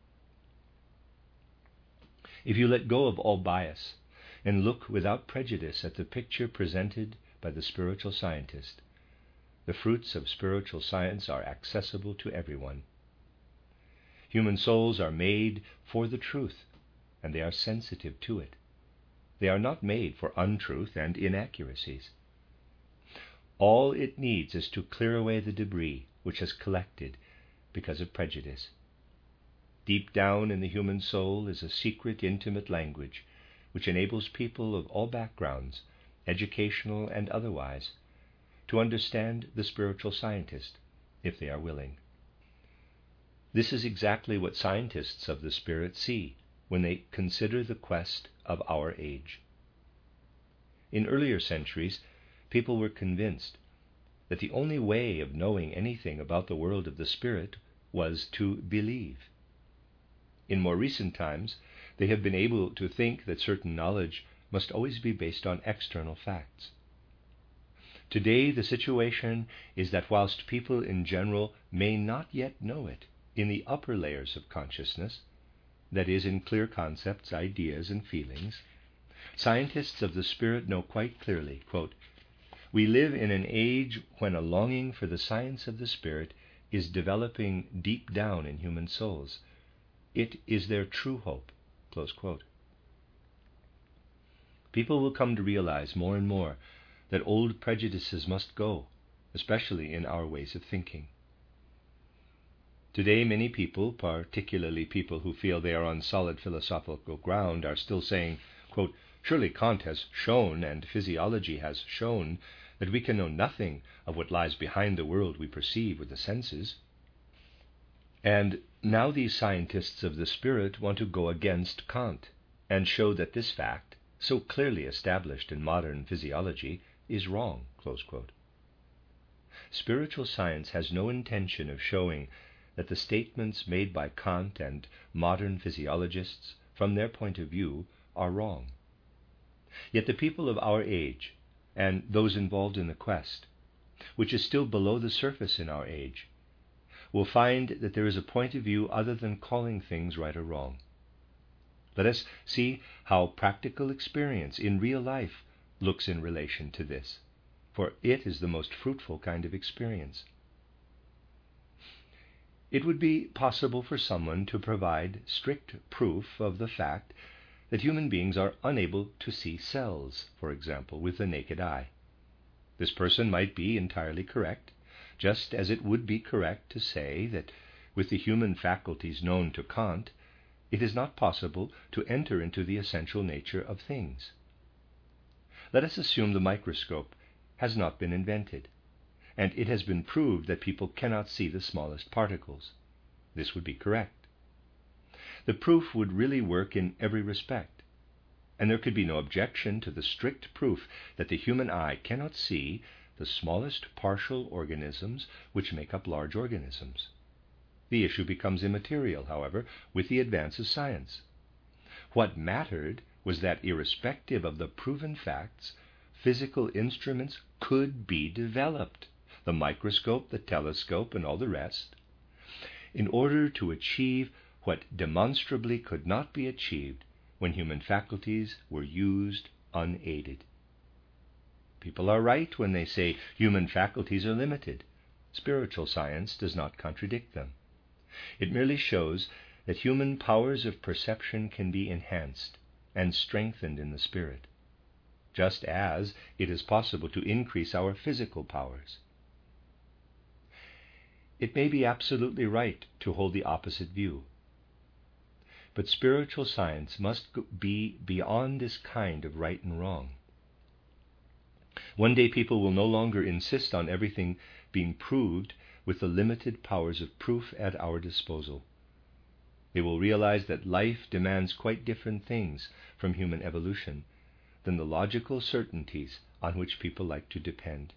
If you let go of all bias and look without prejudice at the picture presented by the spiritual scientist, the fruits of spiritual science are accessible to everyone. Human souls are made for the truth, and they are sensitive to it. They are not made for untruth and inaccuracies. All it needs is to clear away the debris which has collected because of prejudice. Deep down in the human soul is a secret, intimate language which enables people of all backgrounds, educational and otherwise, to understand the spiritual scientist, if they are willing. This is exactly what scientists of the spirit see when they consider the quest of our age. In earlier centuries, people were convinced that the only way of knowing anything about the world of the spirit was to believe. In more recent times, they have been able to think that certain knowledge must always be based on external facts. Today, the situation is that whilst people in general may not yet know it in the upper layers of consciousness, that is, in clear concepts, ideas, and feelings, scientists of the spirit know quite clearly, quote, "We live in an age when a longing for the science of the spirit is developing deep down in human souls. It is their true hope." Close quote. People will come to realize more and more that old prejudices must go, especially in our ways of thinking. Today, many people, particularly people who feel they are on solid philosophical ground, are still saying, quote, "Surely Kant has shown and physiology has shown that we can know nothing of what lies behind the world we perceive with the senses." And now these scientists of the spirit want to go against Kant and show that this fact, so clearly established in modern physiology, is wrong. Close quote. Spiritual science has no intention of showing that the statements made by Kant and modern physiologists, from their point of view, are wrong. Yet the people of our age, and those involved in the quest, which is still below the surface in our age, will find that there is a point of view other than calling things right or wrong. Let us see how practical experience in real life looks in relation to this, for it is the most fruitful kind of experience. It would be possible for someone to provide strict proof of the fact that human beings are unable to see cells, for example, with the naked eye. This person might be entirely correct, just as it would be correct to say that with the human faculties known to Kant, it is not possible to enter into the essential nature of things. Let us assume the microscope has not been invented, and it has been proved that people cannot see the smallest particles. This would be correct. The proof would really work in every respect, and there could be no objection to the strict proof that the human eye cannot see the smallest partial organisms which make up large organisms. The issue becomes immaterial, however, with the advance of science. What mattered was that irrespective of the proven facts, physical instruments could be developed, the microscope, the telescope, and all the rest, in order to achieve what demonstrably could not be achieved when human faculties were used unaided. People are right when they say human faculties are limited. Spiritual science does not contradict them. It merely shows that human powers of perception can be enhanced and strengthened in the spirit. just as it is possible to increase our physical powers. It may be absolutely right to hold the opposite view, but spiritual science must be beyond this kind of right and wrong. One day people will no longer insist on everything being proved with the limited powers of proof at our disposal. They will realize that life demands quite different things from human evolution than the logical certainties on which people like to depend.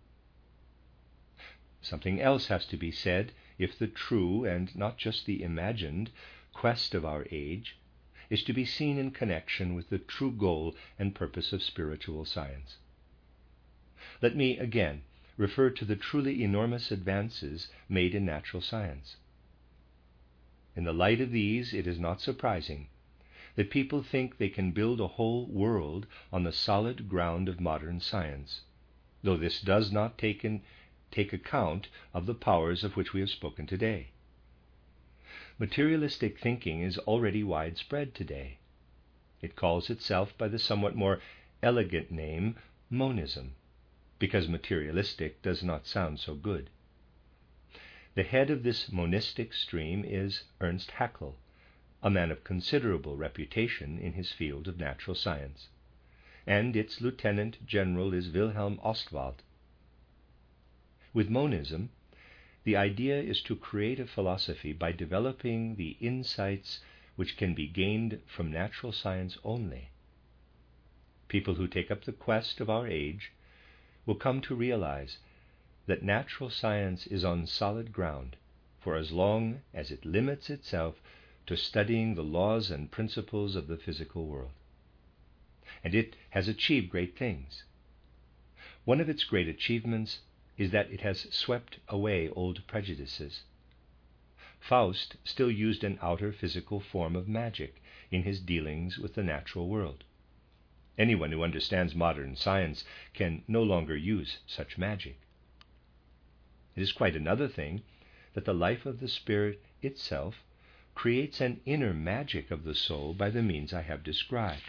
Something else has to be said if the true, and not just the imagined, quest of our age is to be seen in connection with the true goal and purpose of spiritual science. Let me again refer to the truly enormous advances made in natural science. In the light of these, it is not surprising that people think they can build a whole world on the solid ground of modern science, though this does not take, in, take account of the powers of which we have spoken today. Materialistic thinking is already widespread today. It calls itself by the somewhat more elegant name monism, because materialistic does not sound so good. The head of this monistic stream is Ernst Haeckel, a man of considerable reputation in his field of natural science, and its lieutenant general is Wilhelm Ostwald. With monism, the idea is to create a philosophy by developing the insights which can be gained from natural science only. People who take up the quest of our age will come to realize that natural science is on solid ground for as long as it limits itself to studying the laws and principles of the physical world. And it has achieved great things. One of its great achievements is that it has swept away old prejudices. Faust still used an outer physical form of magic in his dealings with the natural world. Anyone who understands modern science can no longer use such magic. It is quite another thing that the life of the spirit itself creates an inner magic of the soul by the means I have described.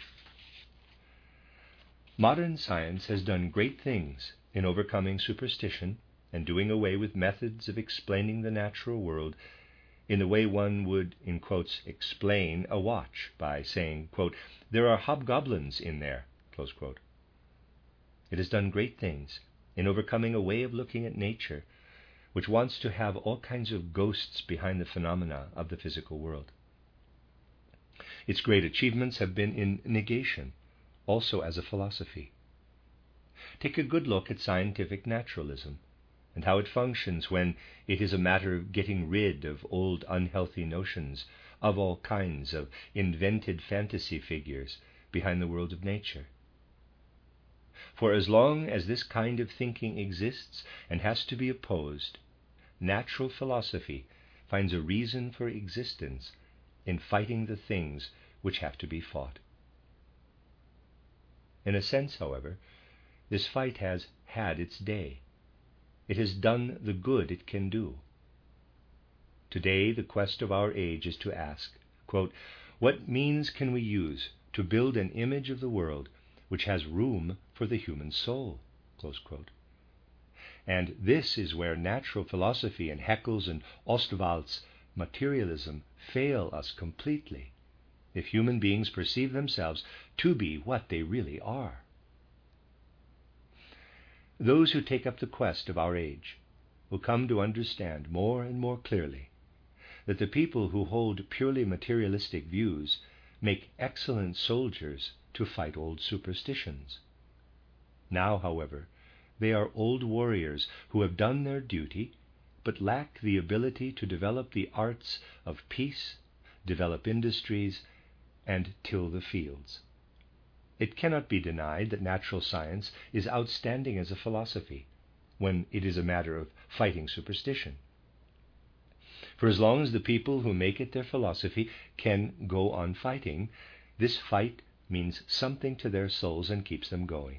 Modern science has done great things in overcoming superstition and doing away with methods of explaining the natural world in the way one would, in quotes, explain a watch by saying, quote, there are hobgoblins in there, close quote. It has done great things in overcoming a way of looking at nature which wants to have all kinds of ghosts behind the phenomena of the physical world. Its great achievements have been in negation, also as a philosophy. Take a good look at scientific naturalism and how it functions when it is a matter of getting rid of old unhealthy notions of all kinds of invented fantasy figures behind the world of nature. For as long as this kind of thinking exists and has to be opposed, natural philosophy finds a reason for existence in fighting the things which have to be fought. In a sense, however, this fight has had its day. It has done the good it can do. Today, the quest of our age is to ask, quote, what means can we use to build an image of the world which has room for the human soul? Close quote. And this is where natural philosophy and Haeckel's and Ostwald's materialism fail us completely, if human beings perceive themselves to be what they really are. Those who take up the quest of our age will come to understand more and more clearly that the people who hold purely materialistic views make excellent soldiers to fight old superstitions. Now, however, they are old warriors who have done their duty but lack the ability to develop the arts of peace, develop industries, and till the fields. It cannot be denied that natural science is outstanding as a philosophy when it is a matter of fighting superstition. For as long as the people who make it their philosophy can go on fighting, this fight means something to their souls and keeps them going.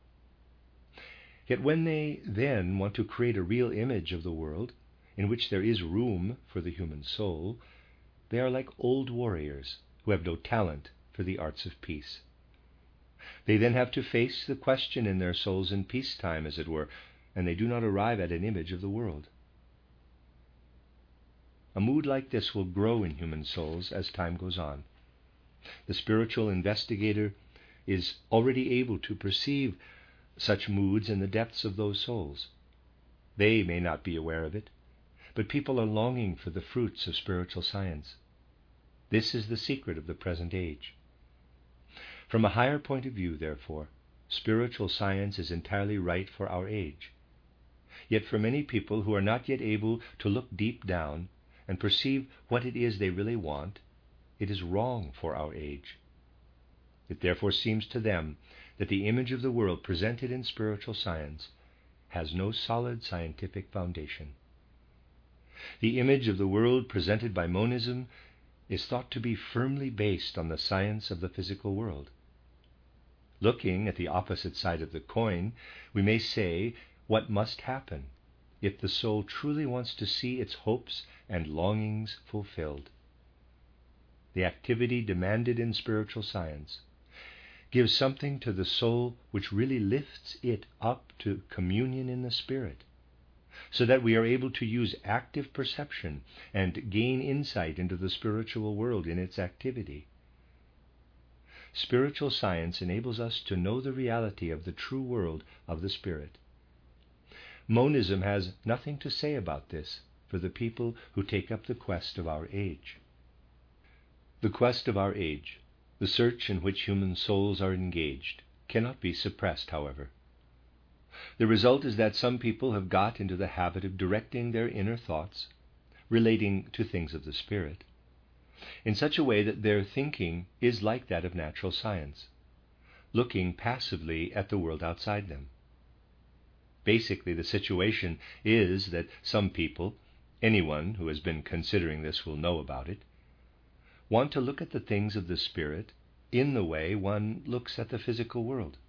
Yet when they then want to create a real image of the world in which there is room for the human soul, they are like old warriors who have no talent for the arts of peace. They then have to face the question in their souls in peacetime, as it were, and they do not arrive at an image of the world. A mood like this will grow in human souls as time goes on. The spiritual investigator is already able to perceive such moods in the depths of those souls. They may not be aware of it, but people are longing for the fruits of spiritual science. This is the secret of the present age. From a higher point of view, therefore, spiritual science is entirely right for our age. Yet for many people who are not yet able to look deep down and perceive what it is they really want, it is wrong for our age. It therefore seems to them that the image of the world presented in spiritual science has no solid scientific foundation. The image of the world presented by monism is thought to be firmly based on the science of the physical world. Looking at the opposite side of the coin, we may say what must happen if the soul truly wants to see its hopes and longings fulfilled. The activity demanded in spiritual science gives something to the soul which really lifts it up to communion in the Spirit, so that we are able to use active perception and gain insight into the spiritual world in its activity. Spiritual science enables us to know the reality of the true world of the Spirit. Monism has nothing to say about this for the people who take up the quest of our age. The quest of our age, the search in which human souls are engaged, cannot be suppressed, however. The result is that some people have got into the habit of directing their inner thoughts, relating to things of the Spirit, in such a way that their thinking is like that of natural science, looking passively at the world outside them. Basically, the situation is that some people, anyone who has been considering this will know about it, want to look at the things of the Spirit in the way one looks at the physical world.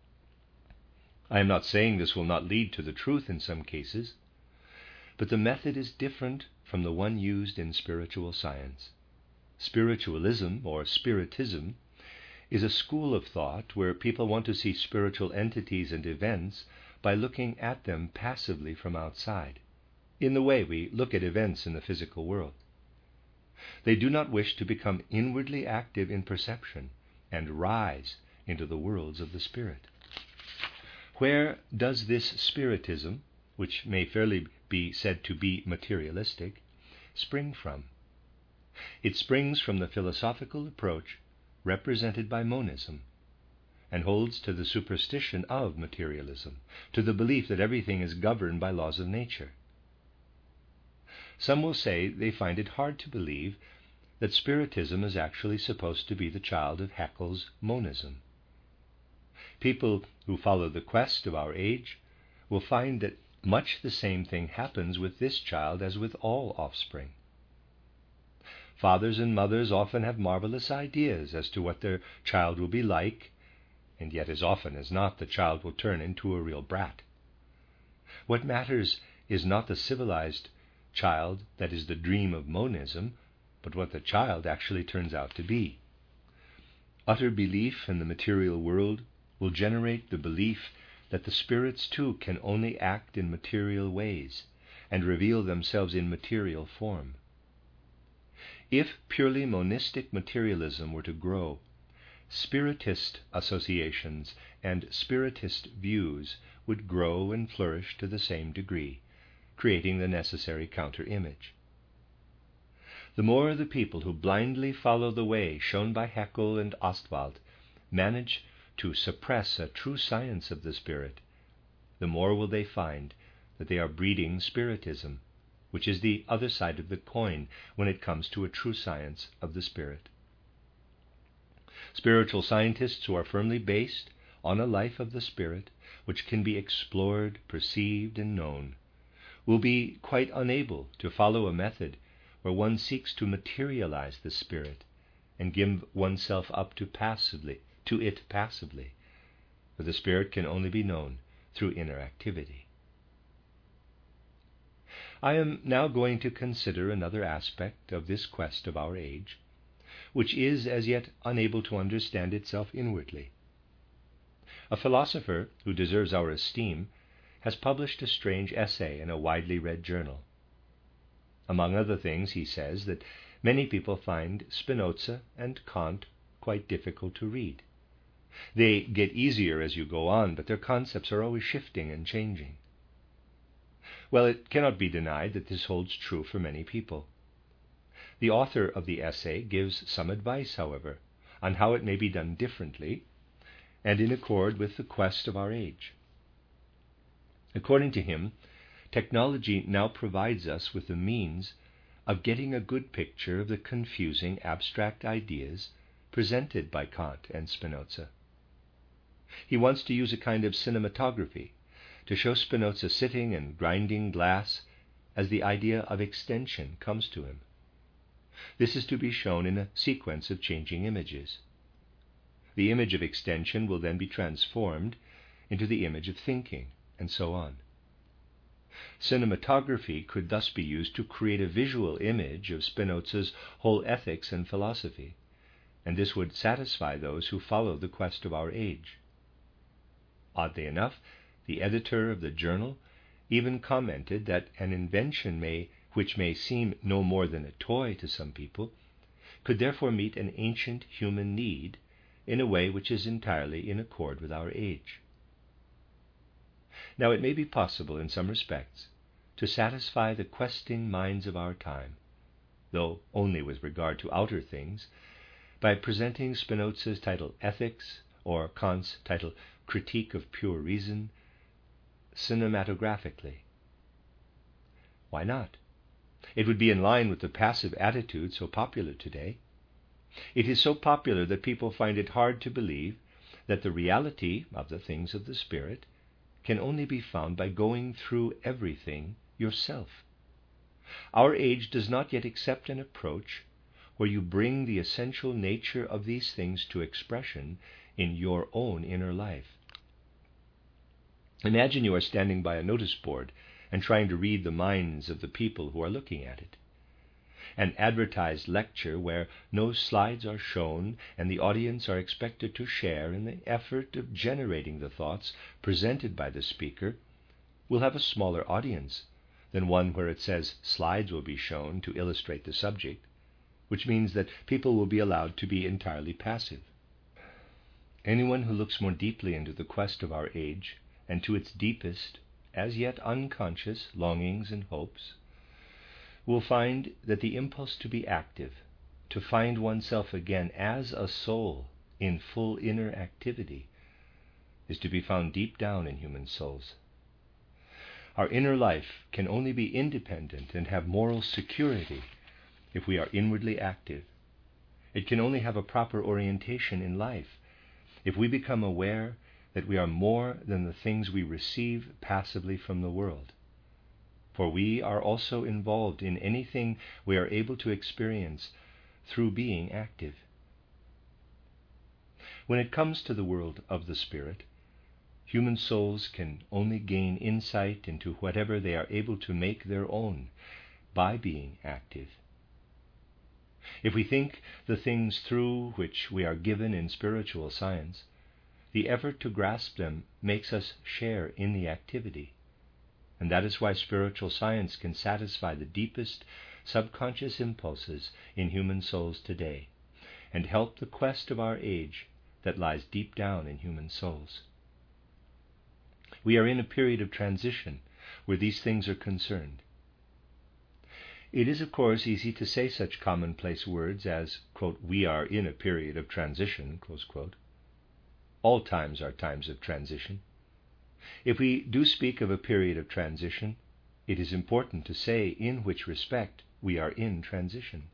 I am not saying this will not lead to the truth in some cases, but the method is different from the one used in spiritual science. Spiritualism, or Spiritism, is a school of thought where people want to see spiritual entities and events by looking at them passively from outside, in the way we look at events in the physical world. They do not wish to become inwardly active in perception and rise into the worlds of the Spirit. Where does this Spiritism, which may fairly be said to be materialistic, spring from? It springs from the philosophical approach represented by monism, and holds to the superstition of materialism, to the belief that everything is governed by laws of nature. Some will say they find it hard to believe that Spiritism is actually supposed to be the child of Haeckel's monism. People who follow the quest of our age will find that much the same thing happens with this child as with all offspring. Fathers and mothers often have marvelous ideas as to what their child will be like, and yet as often as not the child will turn into a real brat. What matters is not the civilized child that is the dream of monism, but what the child actually turns out to be. Utter belief in the material world will generate the belief that the spirits too can only act in material ways and reveal themselves in material form. If purely monistic materialism were to grow, Spiritist associations and Spiritist views would grow and flourish to the same degree, creating the necessary counter-image. The more the people who blindly follow the way shown by Haeckel and Ostwald manage to suppress a true science of the Spirit, the more will they find that they are breeding Spiritism, which is the other side of the coin when it comes to a true science of the Spirit. Spiritual scientists who are firmly based on a life of the Spirit, which can be explored, perceived, and known, will be quite unable to follow a method where one seeks to materialize the Spirit and give oneself up to passively, to it passively, for the Spirit can only be known through inner activity. I am now going to consider another aspect of this quest of our age, which is as yet unable to understand itself inwardly. A philosopher who deserves our esteem has published a strange essay in a widely read journal. Among other things, he says that many people find Spinoza and Kant quite difficult to read. They get easier as you go on, but their concepts are always shifting and changing. Well, it cannot be denied that this holds true for many people. The author of the essay gives some advice, however, on how it may be done differently and in accord with the quest of our age. According to him, technology now provides us with the means of getting a good picture of the confusing abstract ideas presented by Kant and Spinoza. He wants to use a kind of cinematography to show Spinoza sitting and grinding glass as the idea of extension comes to him. This is to be shown in a sequence of changing images. The image of extension will then be transformed into the image of thinking, and so on. Cinematography could thus be used to create a visual image of Spinoza's whole ethics and philosophy, and this would satisfy those who follow the quest of our age. Oddly enough, the editor of the journal even commented that an invention may, which may seem no more than a toy to some people, could therefore meet an ancient human need in a way which is entirely in accord with our age. Now, it may be possible in some respects to satisfy the questing minds of our time, though only with regard to outer things, by presenting Spinoza's title Ethics or Kant's title Critique of Pure Reason cinematographically. Why not? It would be in line with the passive attitude so popular today. It is so popular that people find it hard to believe that the reality of the things of the Spirit can only be found by going through everything yourself. Our age does not yet accept an approach where you bring the essential nature of these things to expression in your own inner life. Imagine you are standing by a notice board and trying to read the minds of the people who are looking at it. An advertised lecture where no slides are shown and the audience are expected to share in the effort of generating the thoughts presented by the speaker will have a smaller audience than one where it says slides will be shown to illustrate the subject, which means that people will be allowed to be entirely passive. Anyone who looks more deeply into the quest of our age and to its deepest, as yet unconscious, longings and hopes will find that the impulse to be active, to find oneself again as a soul in full inner activity, is to be found deep down in human souls. Our inner life can only be independent and have moral security if we are inwardly active. It can only have a proper orientation in life if we become aware that we are more than the things we receive passively from the world. For we are also involved in anything we are able to experience through being active. When it comes to the world of the Spirit, human souls can only gain insight into whatever they are able to make their own by being active. If we think the things through which we are given in spiritual science, the effort to grasp them makes us share in the activity. And that is why spiritual science can satisfy the deepest subconscious impulses in human souls today and help the quest of our age that lies deep down in human souls. We are in a period of transition where these things are concerned. It is, of course, easy to say such commonplace words as, quote, "we are in a period of transition," close quote. All times are times of transition. If we do speak of a period of transition, it is important to say in which respect we are in transition.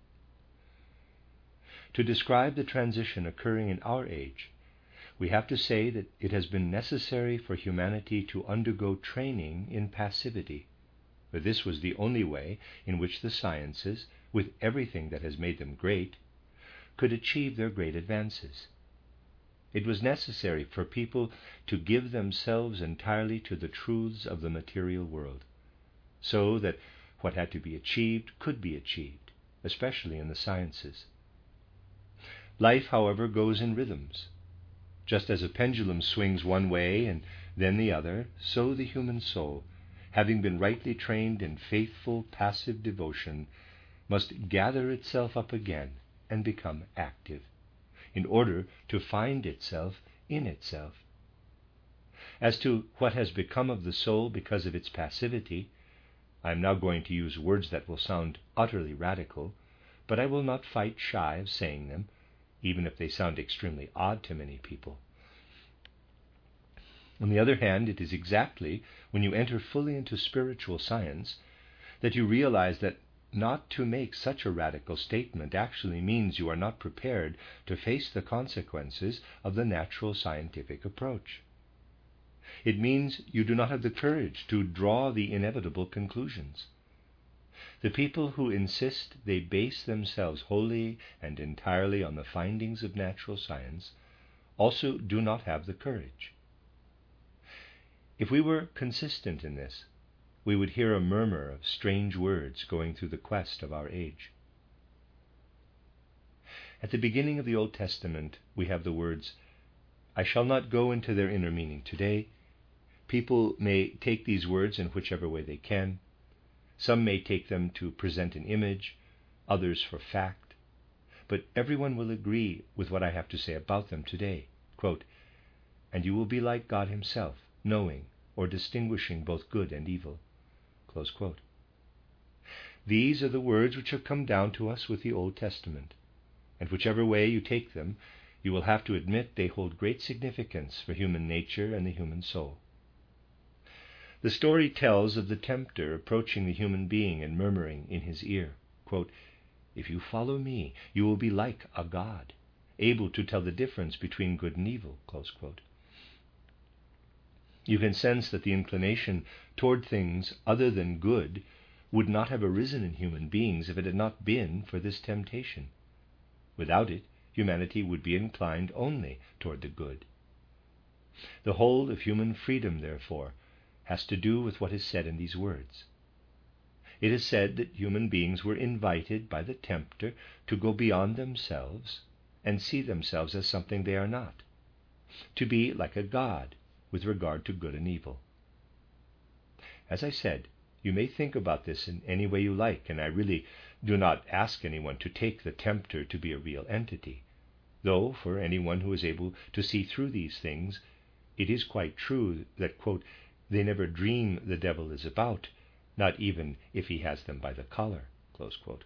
To describe the transition occurring in our age, we have to say that it has been necessary for humanity to undergo training in passivity, for this was the only way in which the sciences, with everything that has made them great, could achieve their great advances. It was necessary for people to give themselves entirely to the truths of the material world, so that what had to be achieved could be achieved, especially in the sciences. Life, however, goes in rhythms. Just as a pendulum swings one way and then the other, so the human soul, having been rightly trained in faithful, passive devotion, must gather itself up again and become active, in order to find itself in itself. As to what has become of the soul because of its passivity, I am now going to use words that will sound utterly radical, but I will not fight shy of saying them, even if they sound extremely odd to many people. On the other hand, it is exactly when you enter fully into spiritual science that you realize that not to make such a radical statement actually means you are not prepared to face the consequences of the natural scientific approach. It means you do not have the courage to draw the inevitable conclusions. The people who insist they base themselves wholly and entirely on the findings of natural science also do not have the courage. If we were consistent in this, we would hear a murmur of strange words going through the quest of our age. At the beginning of the Old Testament, we have the words, "I shall not go into their inner meaning today." People may take these words in whichever way they can. Some may take them to present an image, others for fact, but everyone will agree with what I have to say about them today. Quote, "And you will be like God himself, knowing or distinguishing both good and evil." Close quote. These are the words which have come down to us with the Old Testament, and whichever way you take them, you will have to admit they hold great significance for human nature and the human soul. The story tells of the tempter approaching the human being and murmuring in his ear, quote, "If you follow me, you will be like a god, able to tell the difference between good and evil." Close quote. You can sense that the inclination toward things other than good would not have arisen in human beings if it had not been for this temptation. Without it, humanity would be inclined only toward the good. The whole of human freedom, therefore, has to do with what is said in these words. It is said that human beings were invited by the tempter to go beyond themselves and see themselves as something they are not, to be like a god with regard to good and evil. As I said, you may think about this in any way you like, and I really do not ask anyone to take the tempter to be a real entity, though for anyone who is able to see through these things, it is quite true that, quote, "they never dream the devil is about, not even if he has them by the collar." Close quote.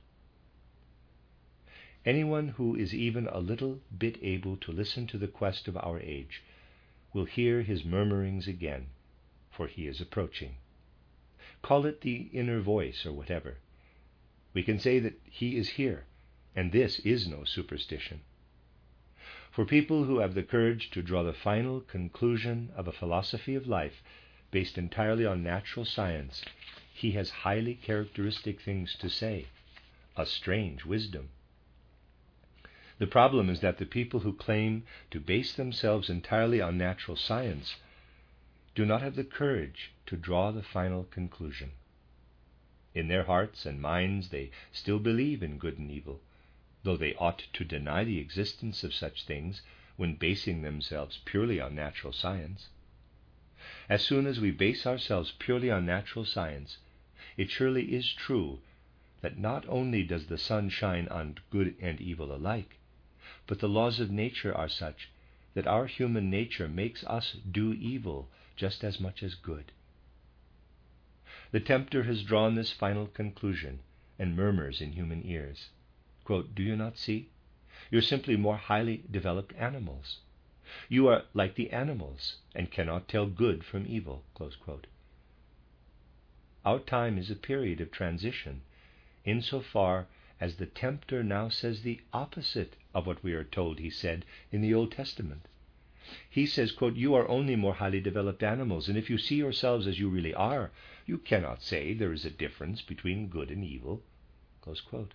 Anyone who is even a little bit able to listen to the quest of our age will hear his murmurings again, for he is approaching. Call it the inner voice or whatever. We can say that he is here, and this is no superstition. For people who have the courage to draw the final conclusion of a philosophy of life based entirely on natural science, he has highly characteristic things to say, a strange wisdom. The problem is that the people who claim to base themselves entirely on natural science do not have the courage to draw the final conclusion. In their hearts and minds they still believe in good and evil, though they ought to deny the existence of such things when basing themselves purely on natural science. As soon as we base ourselves purely on natural science, it surely is true that not only does the sun shine on good and evil alike, but the laws of nature are such that our human nature makes us do evil just as much as good. The tempter has drawn this final conclusion and murmurs in human ears, quote, "Do you not see? You're simply more highly developed animals. You are like the animals and cannot tell good from evil." Close quote. Our time is a period of transition insofar as the tempter now says the opposite of what we are told he said in the Old Testament. He says, quote, "You are only more highly developed animals, and if you see yourselves as you really are, you cannot say there is a difference between good and evil." Close quote.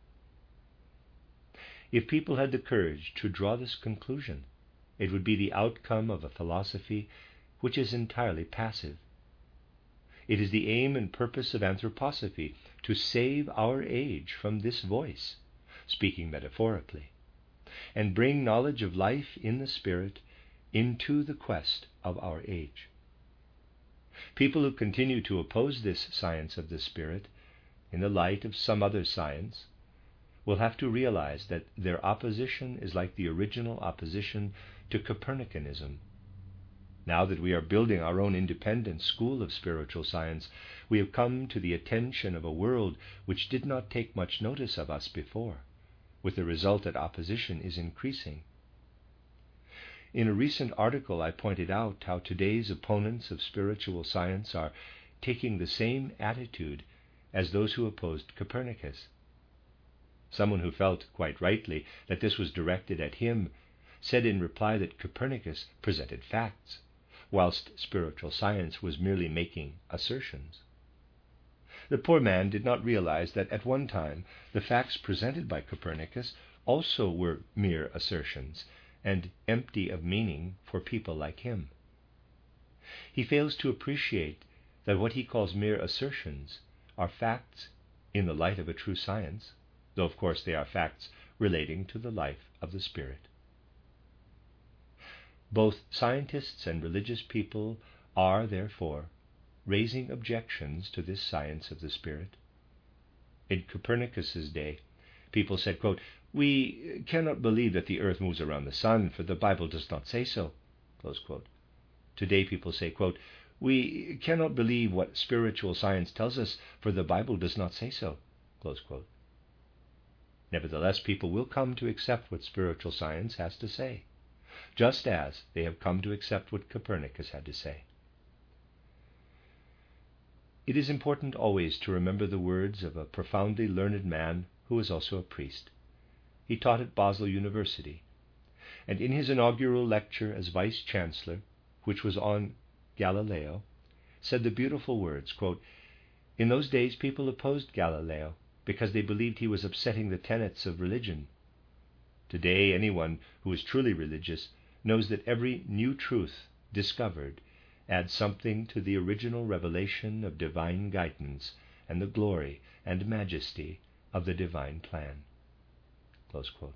If people had the courage to draw this conclusion, it would be the outcome of a philosophy which is entirely passive. It is the aim and purpose of anthroposophy to save our age from this voice, speaking metaphorically, and bring knowledge of life in the spirit into the quest of our age. People who continue to oppose this science of the Spirit in the light of some other science will have to realize that their opposition is like the original opposition to Copernicanism. Now that we are building our own independent school of spiritual science, we have come to the attention of a world which did not take much notice of us before, with the result that opposition is increasing. In a recent article, I pointed out how today's opponents of spiritual science are taking the same attitude as those who opposed Copernicus. Someone who felt, quite rightly, that this was directed at him said in reply that Copernicus presented facts, whilst spiritual science was merely making assertions. The poor man did not realize that at one time the facts presented by Copernicus also were mere assertions and empty of meaning for people like him. He fails to appreciate that what he calls mere assertions are facts in the light of a true science, though of course they are facts relating to the life of the Spirit. Both scientists and religious people are, therefore, raising objections to this science of the Spirit. In Copernicus's day, people said, quote, "We cannot believe that the earth moves around the sun, for the Bible does not say so." Close quote. Today people say, quote, "We cannot believe what spiritual science tells us, for the Bible does not say so." Close quote. Nevertheless, people will come to accept what spiritual science has to say, just as they have come to accept what Copernicus had to say. It is important always to remember the words of a profoundly learned man who was also a priest. He taught at Basel University, and in his inaugural lecture as Vice-Chancellor, which was on Galileo, said the beautiful words, quote, "In those days people opposed Galileo because they believed he was upsetting the tenets of religion. Today, anyone who is truly religious knows that every new truth discovered adds something to the original revelation of divine guidance and the glory and majesty of the divine plan." Close quote.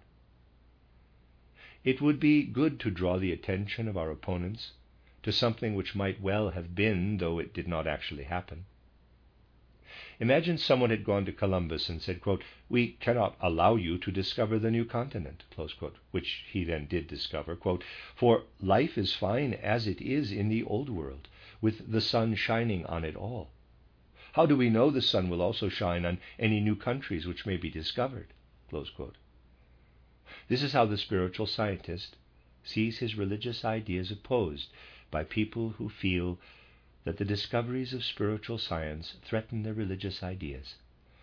It would be good to draw the attention of our opponents to something which might well have been, though it did not actually happen. Imagine someone had gone to Columbus and said, quote, "We cannot allow you to discover the new continent," close quote, which he then did discover, quote, "for life is fine as it is in the old world, with the sun shining on it all. How do we know the sun will also shine on any new countries which may be discovered?" Close quote. This is how the spiritual scientist sees his religious ideas opposed by people who feel that the discoveries of spiritual science threaten their religious ideas.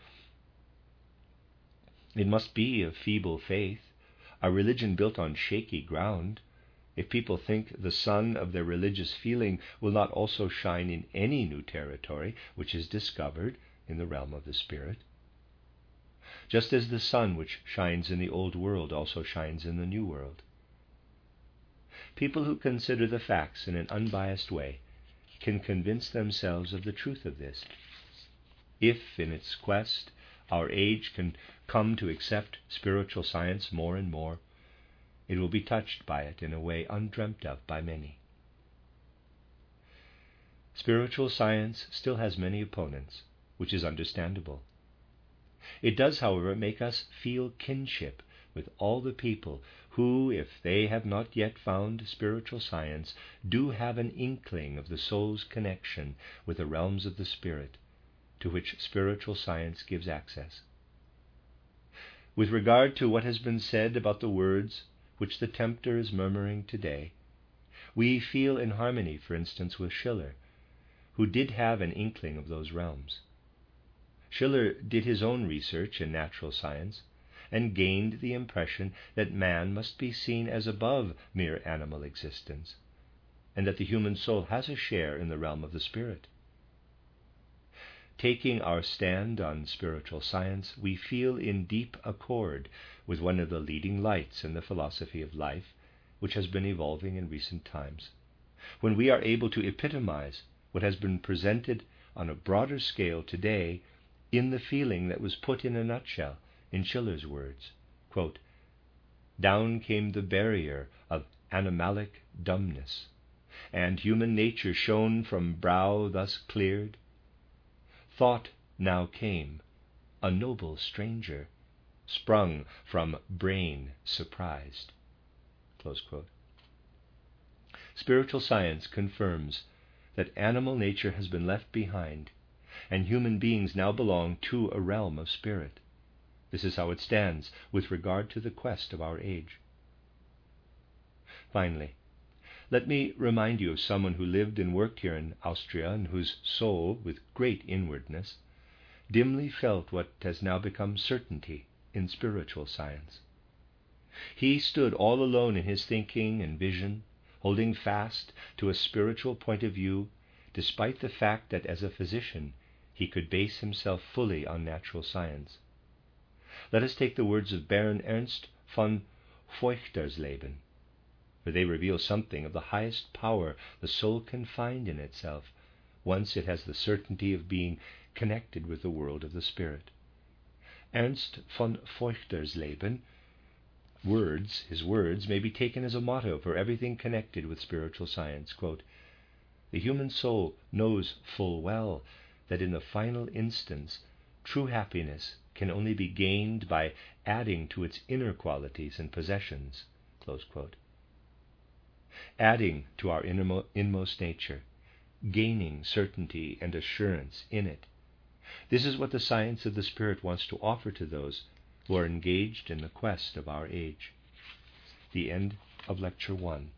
It must be a feeble faith, a religion built on shaky ground, if people think the sun of their religious feeling will not also shine in any new territory which is discovered in the realm of the Spirit. Just as the sun which shines in the old world also shines in the new world. People who consider the facts in an unbiased way can convince themselves of the truth of this. If, in its quest, our age can come to accept spiritual science more and more, it will be touched by it in a way undreamt of by many. Spiritual science still has many opponents, which is understandable. It does, however, make us feel kinship with all the people who, if they have not yet found spiritual science, do have an inkling of the soul's connection with the realms of the Spirit, to which spiritual science gives access. With regard to what has been said about the words which the tempter is murmuring today, we feel in harmony, for instance, with Schiller, who did have an inkling of those realms. Schiller did his own research in natural science and gained the impression that man must be seen as above mere animal existence, and that the human soul has a share in the realm of the Spirit. Taking our stand on spiritual science, we feel in deep accord with one of the leading lights in the philosophy of life, which has been evolving in recent times, when we are able to epitomize what has been presented on a broader scale today in the feeling that was put in a nutshell in Schiller's words, quote, "Down came the barrier of animalic dumbness, and human nature shone from brow thus cleared, thought now came, a noble stranger, sprung from brain surprised. Close quote. Spiritual science confirms that animal nature has been left behind, and human beings now belong to a realm of spirit. This is how it stands with regard to the quest of our age. Finally, let me remind you of someone who lived and worked here in Austria, and whose soul, with great inwardness, dimly felt what has now become certainty in spiritual science. He stood all alone in his thinking and vision, holding fast to a spiritual point of view, despite the fact that as a physician he could base himself fully on natural science. Let us take the words of Baron Ernst von Feuchtersleben, for they reveal something of the highest power the soul can find in itself, once it has the certainty of being connected with the world of the spirit. Ernst von Feuchtersleben, words, his words may be taken as a motto for everything connected with spiritual science. Quote, "The human soul knows full well that in the final instance true happiness can only be gained by adding to its inner qualities and possessions." Close quote. Adding to our innermo- inmost nature, gaining certainty and assurance in it. This is what the science of the Spirit wants to offer to those who are engaged in the quest of our age. The end of Lecture one.